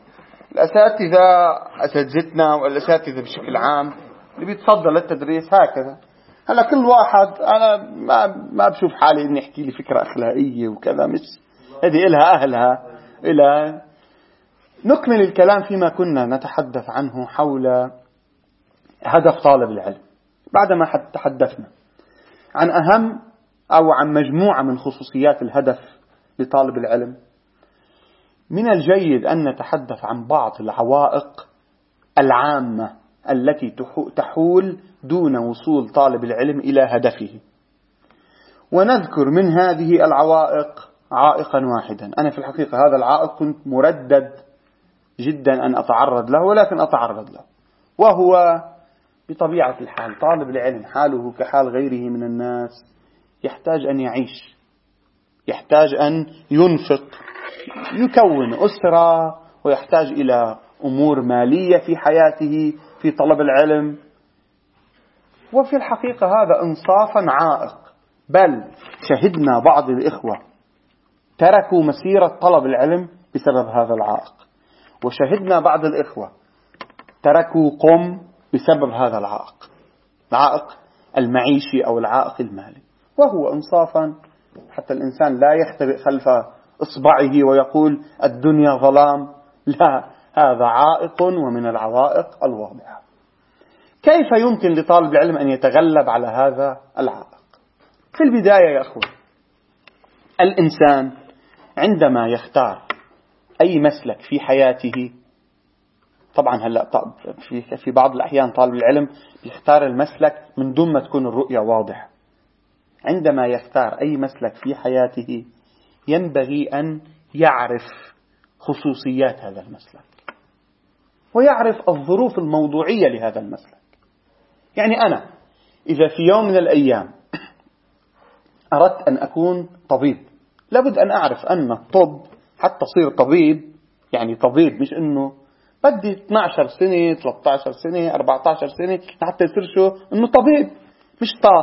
أساتذتنا والأساتذة بشكل عام اللي بيتصدى للتدريس هكذا. هلا كل واحد، أنا ما بشوف حالي إني أحكي لي فكرة أخلاقية وكذا، مش هذه إلها أهلها. إلى نكمل الكلام فيما كنا نتحدث عنه حول هدف طالب العلم. بعدما تحدثنا عن أهم أو عن مجموعة من خصوصيات الهدف لطالب العلم، من الجيد أن نتحدث عن بعض العوائق العامة التي تحول دون وصول طالب العلم إلى هدفه. ونذكر من هذه العوائق عائقا واحدا. أنا في الحقيقة هذا العائق كنت مردد جدا أن أتعرض له، ولكن أتعرض له، وهو بطبيعة الحال طالب العلم حاله كحال غيره من الناس، يحتاج أن يعيش، يحتاج أن ينفق، يكون أسرة، ويحتاج إلى أمور مالية في حياته في طلب العلم. وفي الحقيقة هذا إنصافا عائق، بل شهدنا بعض الإخوة تركوا مسيرة طلب العلم بسبب هذا العائق، وشهدنا بعض الإخوة تركوا بسبب هذا العائق، العائق المعيشي أو العائق المالي. وهو إنصافا حتى الإنسان لا يختبئ خلف إصبعه ويقول الدنيا ظلام، لا، هذا عائق ومن العوائق الواضحة. كيف يمكن لطالب العلم أن يتغلب على هذا العائق؟ في البداية يا أخوة، الإنسان عندما يختار أي مسلك في حياته، طبعا هلأ في بعض الأحيان طالب العلم يختار المسلك من دون ما تكون الرؤية واضحة. عندما يختار أي مسلك في حياته ينبغي أن يعرف خصوصيات هذا المسلك ويعرف الظروف الموضوعية لهذا المسلك. يعني أنا إذا في يوم من الأيام أردت أن أكون طبيب، لابد أن أعرف أن الطب حتى تصير طبيب، يعني طبيب، مش أنه بدي 12 سنة 13 سنة 14 سنة حتى يصير شو أنه طبيب، مش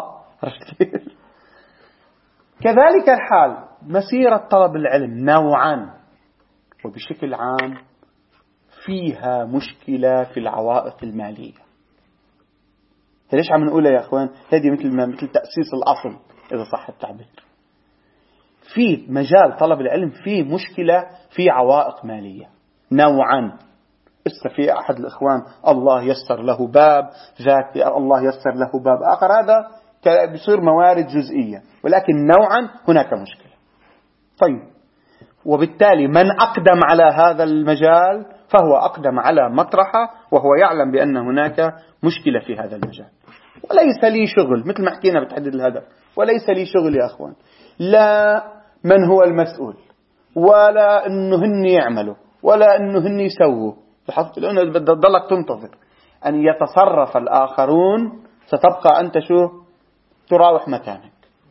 كذلك الحال مسيرة طلب العلم نوعا وبشكل عام فيها مشكلة في العوائق المالية. ليش عم نقولها يا أخوان؟ هذه مثل تأسيس الأصل إذا صح التعبير. في مجال طلب العلم فيه مشكلة في عوائق مالية نوعا. في أحد الإخوان الله يسر له باب ذاك، الله يسر له باب آخر، هذا بيصير موارد جزئية، ولكن نوعا هناك مشكلة. طيب، وبالتالي من أقدم على هذا المجال فهو أقدم على مطرحه وهو يعلم بأن هناك مشكلة في هذا المجال. وليس لي شغل، مثل ما حكينا بتحديد الهدف، وليس لي شغل يا أخوان لا من هو المسؤول ولا أنه هن يعملوا ولا أنه هن يسووا، لأنه بدك تضلك تنتظر أن يتصرف الآخرون، ستبقى أنت شو تراوح مكانك.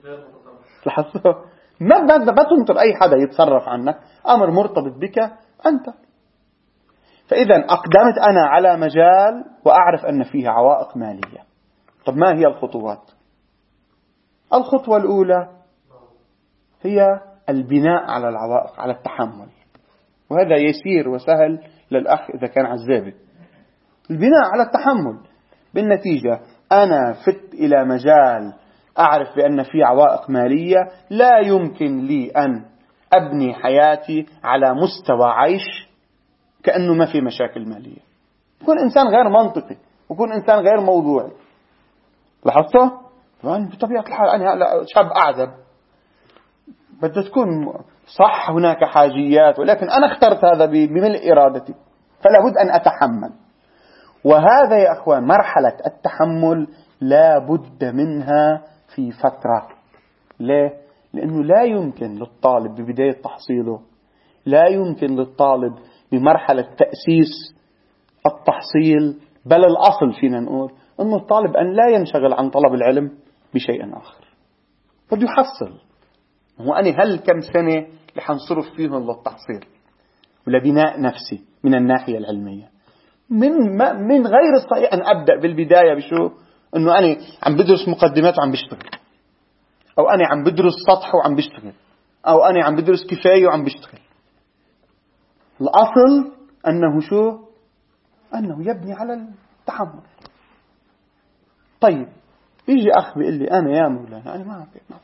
ما تنطر أي حدا يتصرف عنك، أمر مرتبط بك أنت. فإذا أقدمت أنا على مجال وأعرف أن فيه عوائق مالية. طب ما هي الخطوات؟ الخطوة الأولى هي البناء على العوائق، على التحمل، وهذا يسير وسهل للأخ إذا كان عزابي. البناء على التحمل، بالنتيجة أنا فت إلى مجال أعرف بأن فيه عوائق مالية، لا يمكن لي أن أبني حياتي على مستوى عيش كأنه ما في مشاكل مالية. يكون إنسان غير منطقي ويكون إنسان غير موضوعي. لاحظته؟ بطبيعة الحال أنا هلأ شاب أعزب، بدها تكون صح هناك حاجيات، ولكن أنا اخترت هذا بملء إرادتي، فلا بد أن أتحمل. وهذا يا أخوان مرحلة التحمل لا بد منها في فترة. ليه؟ لأنه لا يمكن للطالب ببداية تحصيله، لا يمكن للطالب بمرحلة تأسيس التحصيل، بل الأصل فينا نقول أنه الطالب أن لا ينشغل عن طلب العلم بشيء آخر، بده يحصل. هو أنا هل كم سنة رح نصرف فيهم للتحصيل ولبناء نفسي من الناحية العلمية؟ من غير الصحيح أن أبدأ بالبداية بشو؟ أنه أنا عم بدرس مقدمات وعم بشتغل، أو أنا عم بدرس سطح وعم بشتغل، أو أنا عم بدرس كفاية وعم بشتغل. الأصل أنه شو؟ أنه يبني على التحمل. طيب، يجي أخ بيقول لي أنا يا مولانا أنا ما أتحمل،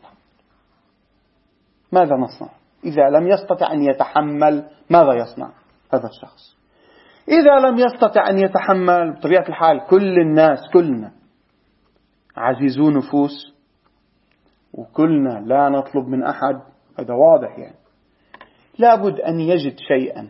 ماذا نصنع؟ إذا لم يستطع أن يتحمل ماذا يصنع هذا الشخص؟ إذا لم يستطع أن يتحمل، بطبيعة الحال كل الناس كلنا عزيزو نفوس، وكلنا لا نطلب من أحد، هذا واضح. يعني لابد أن يجد شيئا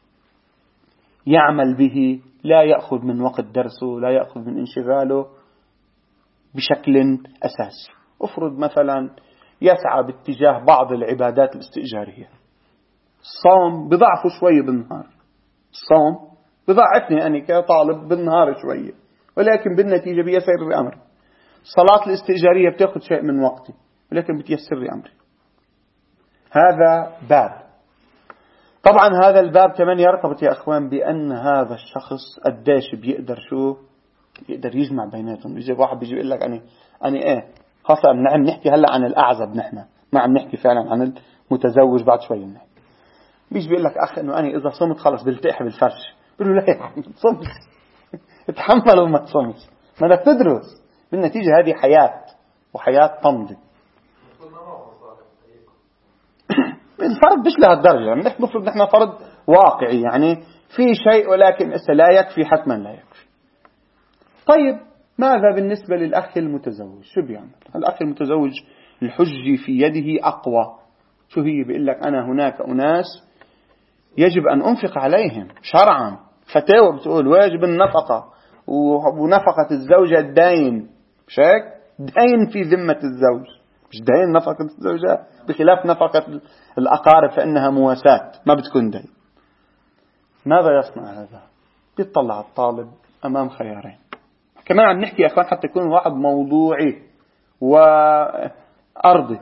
يعمل به، لا يأخذ من وقت درسه، لا يأخذ من انشغاله بشكل أساسي. أفرض مثلا يسعى باتجاه بعض العبادات الاستئجارية، الصوم بضعفه شوي بالنهار، الصوم بضعفني أنا كطالب بالنهار شوية، ولكن بالنتيجة بيسر لي أمري. الصلاة الاستئجارية بتأخذ شيء من وقتي، ولكن بتيسر لي أمري. هذا باب. طبعا هذا الباب كمان يرتبط يا أخوان بأن هذا الشخص قديش بيقدر شو يقدر يجمع بيناتهم. يجي واحد بيجي يقول لك أنا إيه خاصة عم نحكي هلأ عن الأعزب، نحن ما عم نحكي فعلا عن المتزوج، بعد شوي نحكي. بيجي بيقول لك أخ إنه أنا إذا صمت خلص بلتقح بالفرش. بقول له لا يا صمت، اتحمل وما تصمت، ما بدك تدرس. بالنتيجة هذه حياة، وحياة تمضي. الفرض مش لهالدرجة، يعني نفرض نحن فرض واقعي، يعني في شيء ولكن لا يكفي، حتما لا يكفي. طيب ماذا بالنسبة للأخ المتزوج؟ شو بيعمل الأخ المتزوج؟ الحجة في يده أقوى. شو هي؟ بيقول لك أنا هناك أناس يجب أن أنفق عليهم شرعا. فتاوى بتقول واجب النفقة، ونفقة الزوجة الدين، مش هيك؟ دين في ذمة الزوج، مش دين نفقة الزوجة، بخلاف نفقة الأقارب فإنها مواساة، ما بتكون دين. ماذا يصنع هذا؟ يطلع الطالب أمام خيارين. كمان عم نحكي يا أخوان حتى يكون واحد موضوعي وأرضي.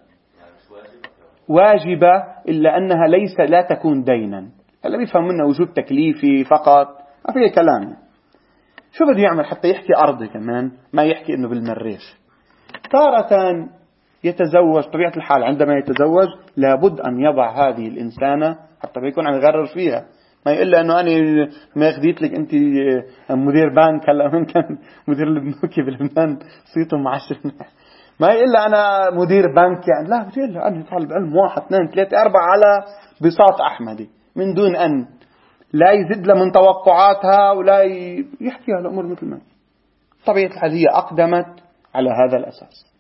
واجبة إلا أنها لا تكون دينا. هلا بيفهم منها وجود تكليفي فقط، ما فيه كلام. شو بده يعمل حتى يحكي أرضي كمان، ما يحكي إنه بالمريخ؟ تارة يتزوج، طبيعة الحال عندما يتزوج لابد أن يضع هذه الإنسانة حتى بيكون عم يغرر فيها. ما يقول له أنه أنا ما خديت لك أنت مدير بنك، هلا من كان مدير البنوكي بلبنان صيته معشر. ما يقول له أنا مدير بنك، يعني لا، بتقول له أنا طالب علم 1 2 3 4 على بساط أحمدي، من دون أن لا يزيد له من توقعاتها ولا يحكيها الأمور مثل ما طبيعة الحال. هي أقدمت على هذا الأساس.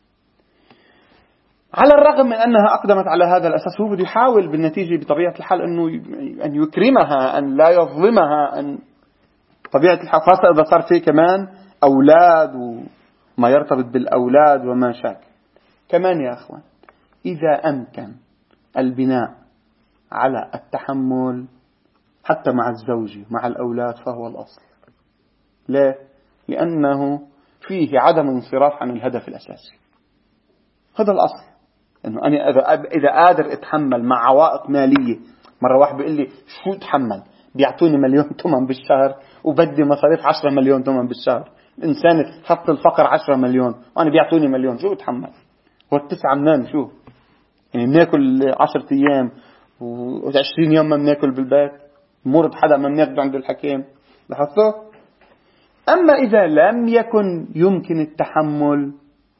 على الرغم من أنها أقدمت على هذا الأساس، هو بده يحاول بالنتيجة بطبيعة الحال أن يكرمها، أن لا يظلمها، أن طبيعة الحال، خاصة إذا صار فيه كمان أولاد وما يرتبط بالأولاد وما شاك. كمان يا أخوان، إذا أمكن البناء على التحمل حتى مع الزوجة مع الأولاد فهو الأصل. ليه؟ لأنه فيه عدم انصراف عن الهدف الأساسي. هذا الأصل، إنه أنا إذا قادر أتحمل مع عوائق مالية. مرة واحد بيقول لي شو أتحمل؟ بيعطوني 1,000,000 تمن بالشهر وبدي مصاريف 10,000,000 تمن بالشهر. الإنسان خط الفقر 10,000,000 وأنا بيعطوني 1,000,000، شو أتحمل؟ هو 9 منان شو؟ يعني بناكل 10 أيام و20 يوم ما بناكل بالبيت، مرض حدا ما بناخده عند الحكيم. لاحظتوا؟ أما إذا لم يكن يمكن التحمل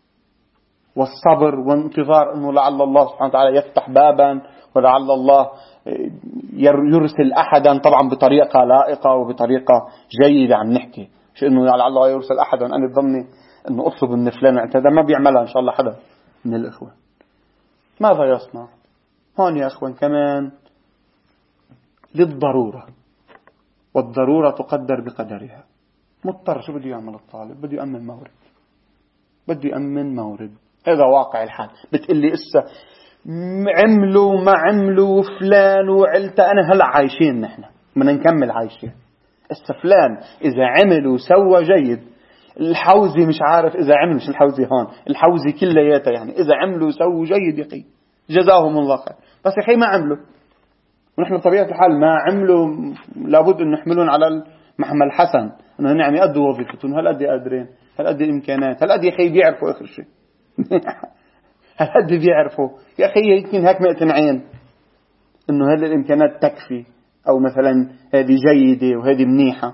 والصبر وانتظار أنه لعل الله سبحانه وتعالى يفتح بابا، ولعل الله يرسل أحدا، طبعا بطريقة لائقة وبطريقة جيدة. عم نحكي مش أنه لعل الله يرسل أحدا أنا بظني أنه أطلب من فلان، هذا ما بيعملها إن شاء الله حدا من الإخوة. ماذا يصنع هون يا أخوان؟ كمان للضرورة، والضرورة تقدر بقدرها. مضطر، شو بده يعمل الطالب؟ بده يأمن مورد، بده يأمن مورد. هذا واقع الحال. بتقلي إسا عملوا ما عملوا فلان وعلته، أنا هلأ عايشين، نحن بدنا نكمل عايشين. إسا فلان إذا عمل وسوى جيد، الحوزي مش عارف إذا عمل، مش الحوزي هون، الحوزي كلياته، يعني إذا عملوا وسووا جيد يا أخي جزاهم الله خير. بس يا أخي ما عملوا، ونحن بطبيعة الحال ما عملوا لابد أن نحملون على المحمل حسن، أنه نعم يأدوا وظيفتهم، هل أدي قادرين، هل أدي إمكانات، هل أدي يا أخي بيعرفوا آخر شيء. هل أدي بيعرفوا يا أخي يمكن هيك مقتنعين أنه هذه الإمكانات تكفي، أو مثلا هذه جيدة وهذه منيحة.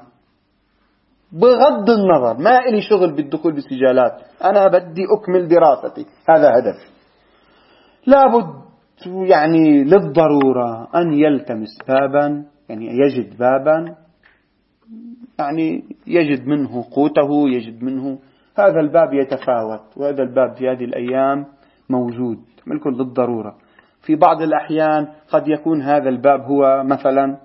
بغض النظر ما إلي شغل بالدخول بالسجالات، أنا بدي أكمل دراستي، هذا هدف. لابد يعني للضرورة أن يلتمس بابا، يعني يجد بابا، يعني يجد منه قوته، يجد منه. هذا الباب يتفاوت، وهذا الباب في هذه الأيام موجود ملك للضرورة. في بعض الأحيان قد يكون هذا الباب هو مثلا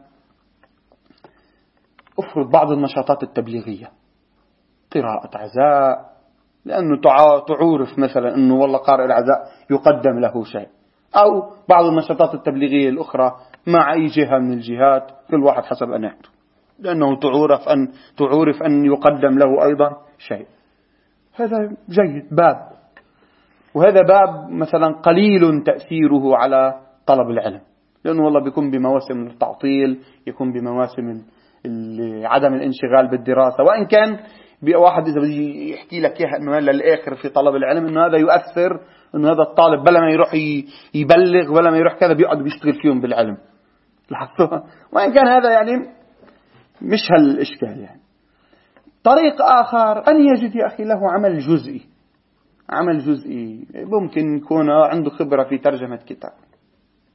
أفرض بعض النشاطات التبليغية، قراءة عزاء، لأنه تعورف مثلا أنه والله قارئ العزاء يقدم له شيء، أو بعض النشاطات التبليغية الأخرى مع أي جهة من الجهات، كل واحد حسب أناته، لأنه تعورف أن يقدم له أيضا شيء. هذا جيد باب، وهذا باب مثلا قليل تأثيره على طلب العلم، لأنه والله بيكون بمواسم التعطيل، يكون بمواسم عدم الانشغال بالدراسة. وإن كان واحد إذا بدي يحكي لك إياها إنه للآخر في طلب العلم، إنه هذا يؤثر، إنه هذا الطالب بلا ما يروح يبلغ ولا ما يروح كذا بيقعد بيشتغل فيهم بالعلم. لاحظتوها؟ وإن كان هذا يعني مش هالإشكال. يعني طريق آخر أن يجد يا أخي له عمل جزئي، عمل جزئي ممكن يكون عنده خبرة في ترجمة كتاب،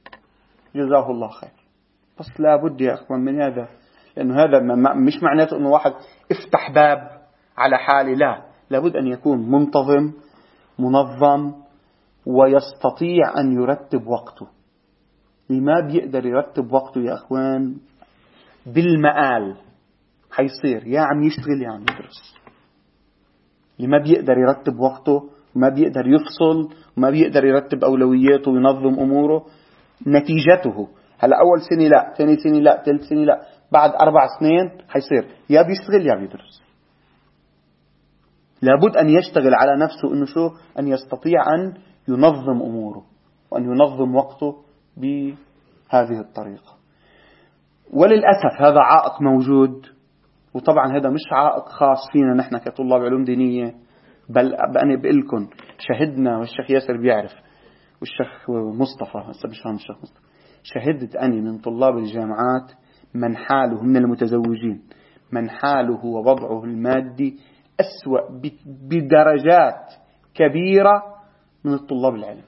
جزاه الله خير. بس لابد يا أخوان من هذا، لأنه هذا مش معناته أنه واحد افتح باب على حالي، لا، لابد أن يكون منتظم منظم ويستطيع أن يرتب وقته. اللي ما بيقدر يرتب وقته يا أخوان بالمآل حيصير يا عم يشتغل يا عم يدرس. اللي ما بيقدر يرتب وقته وما بيقدر يفصل وما بيقدر يرتب أولوياته وينظم أموره، نتيجته هلا أول سنة لا، ثاني سنة لا، ثالث سنة لا، بعد 4 سنين حيصير يا بيشتغل يا بيدرس. لابد أن يشتغل على نفسه إنه شو، أن يستطيع أن ينظم أموره وأن ينظم وقته بهذه الطريقة. وللأسف هذا عائق موجود، وطبعا هذا مش عائق خاص فينا نحن كطلاب علوم دينية، بل أنا بقول لكم شهدنا، والشيخ ياسر بيعرف والشيخ مصطفى، هسه مش فاهم الشيخ مصطفى، شهدت أني من طلاب الجامعات من حاله من المتزوجين من حاله ووضعه المادي أسوأ بدرجات كبيرة من الطلاب العلم.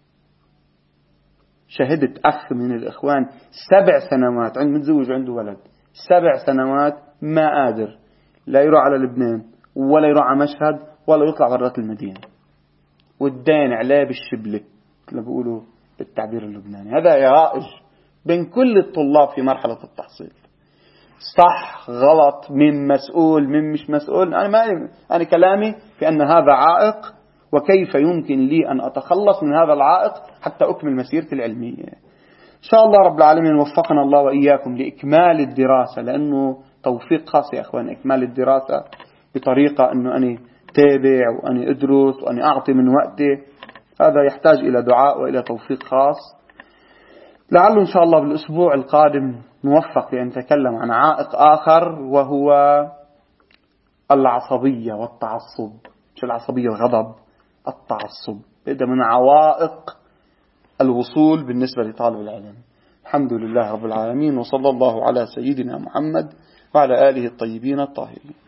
شهدت أخ من الإخوان 7 سنوات عند متزوج عنده ولد، 7 سنوات ما قادر لا يروح على لبنان ولا يروح على مشهد ولا يطلع برات المدينة، والدين عليه بالشبلة اللي بيقولوا بالتعبير اللبناني. هذا رائج بين كل الطلاب في مرحلة التحصيل. صح غلط، من مسؤول من مش مسؤول، أنا كلامي في أن هذا عائق، وكيف يمكن لي أن أتخلص من هذا العائق حتى أكمل مسيرتي العلمية. إن شاء الله رب العالمين وفقنا الله وإياكم لإكمال الدراسة، لأنه توفيق خاص يا أخوان إكمال الدراسة بطريقة أنه أنا تابع وأنا أدرس وأنا أعطي من وقتي، هذا يحتاج إلى دعاء وإلى توفيق خاص. لعله إن شاء الله بالأسبوع القادم نوفق لأن نتكلم عن عائق آخر، وهو العصبية والتعصب. مش العصبية الغضب، التعصب، هذا من عوائق الوصول بالنسبة لطالب العلم. الحمد لله رب العالمين، وصلى الله على سيدنا محمد وعلى آله الطيبين الطاهرين.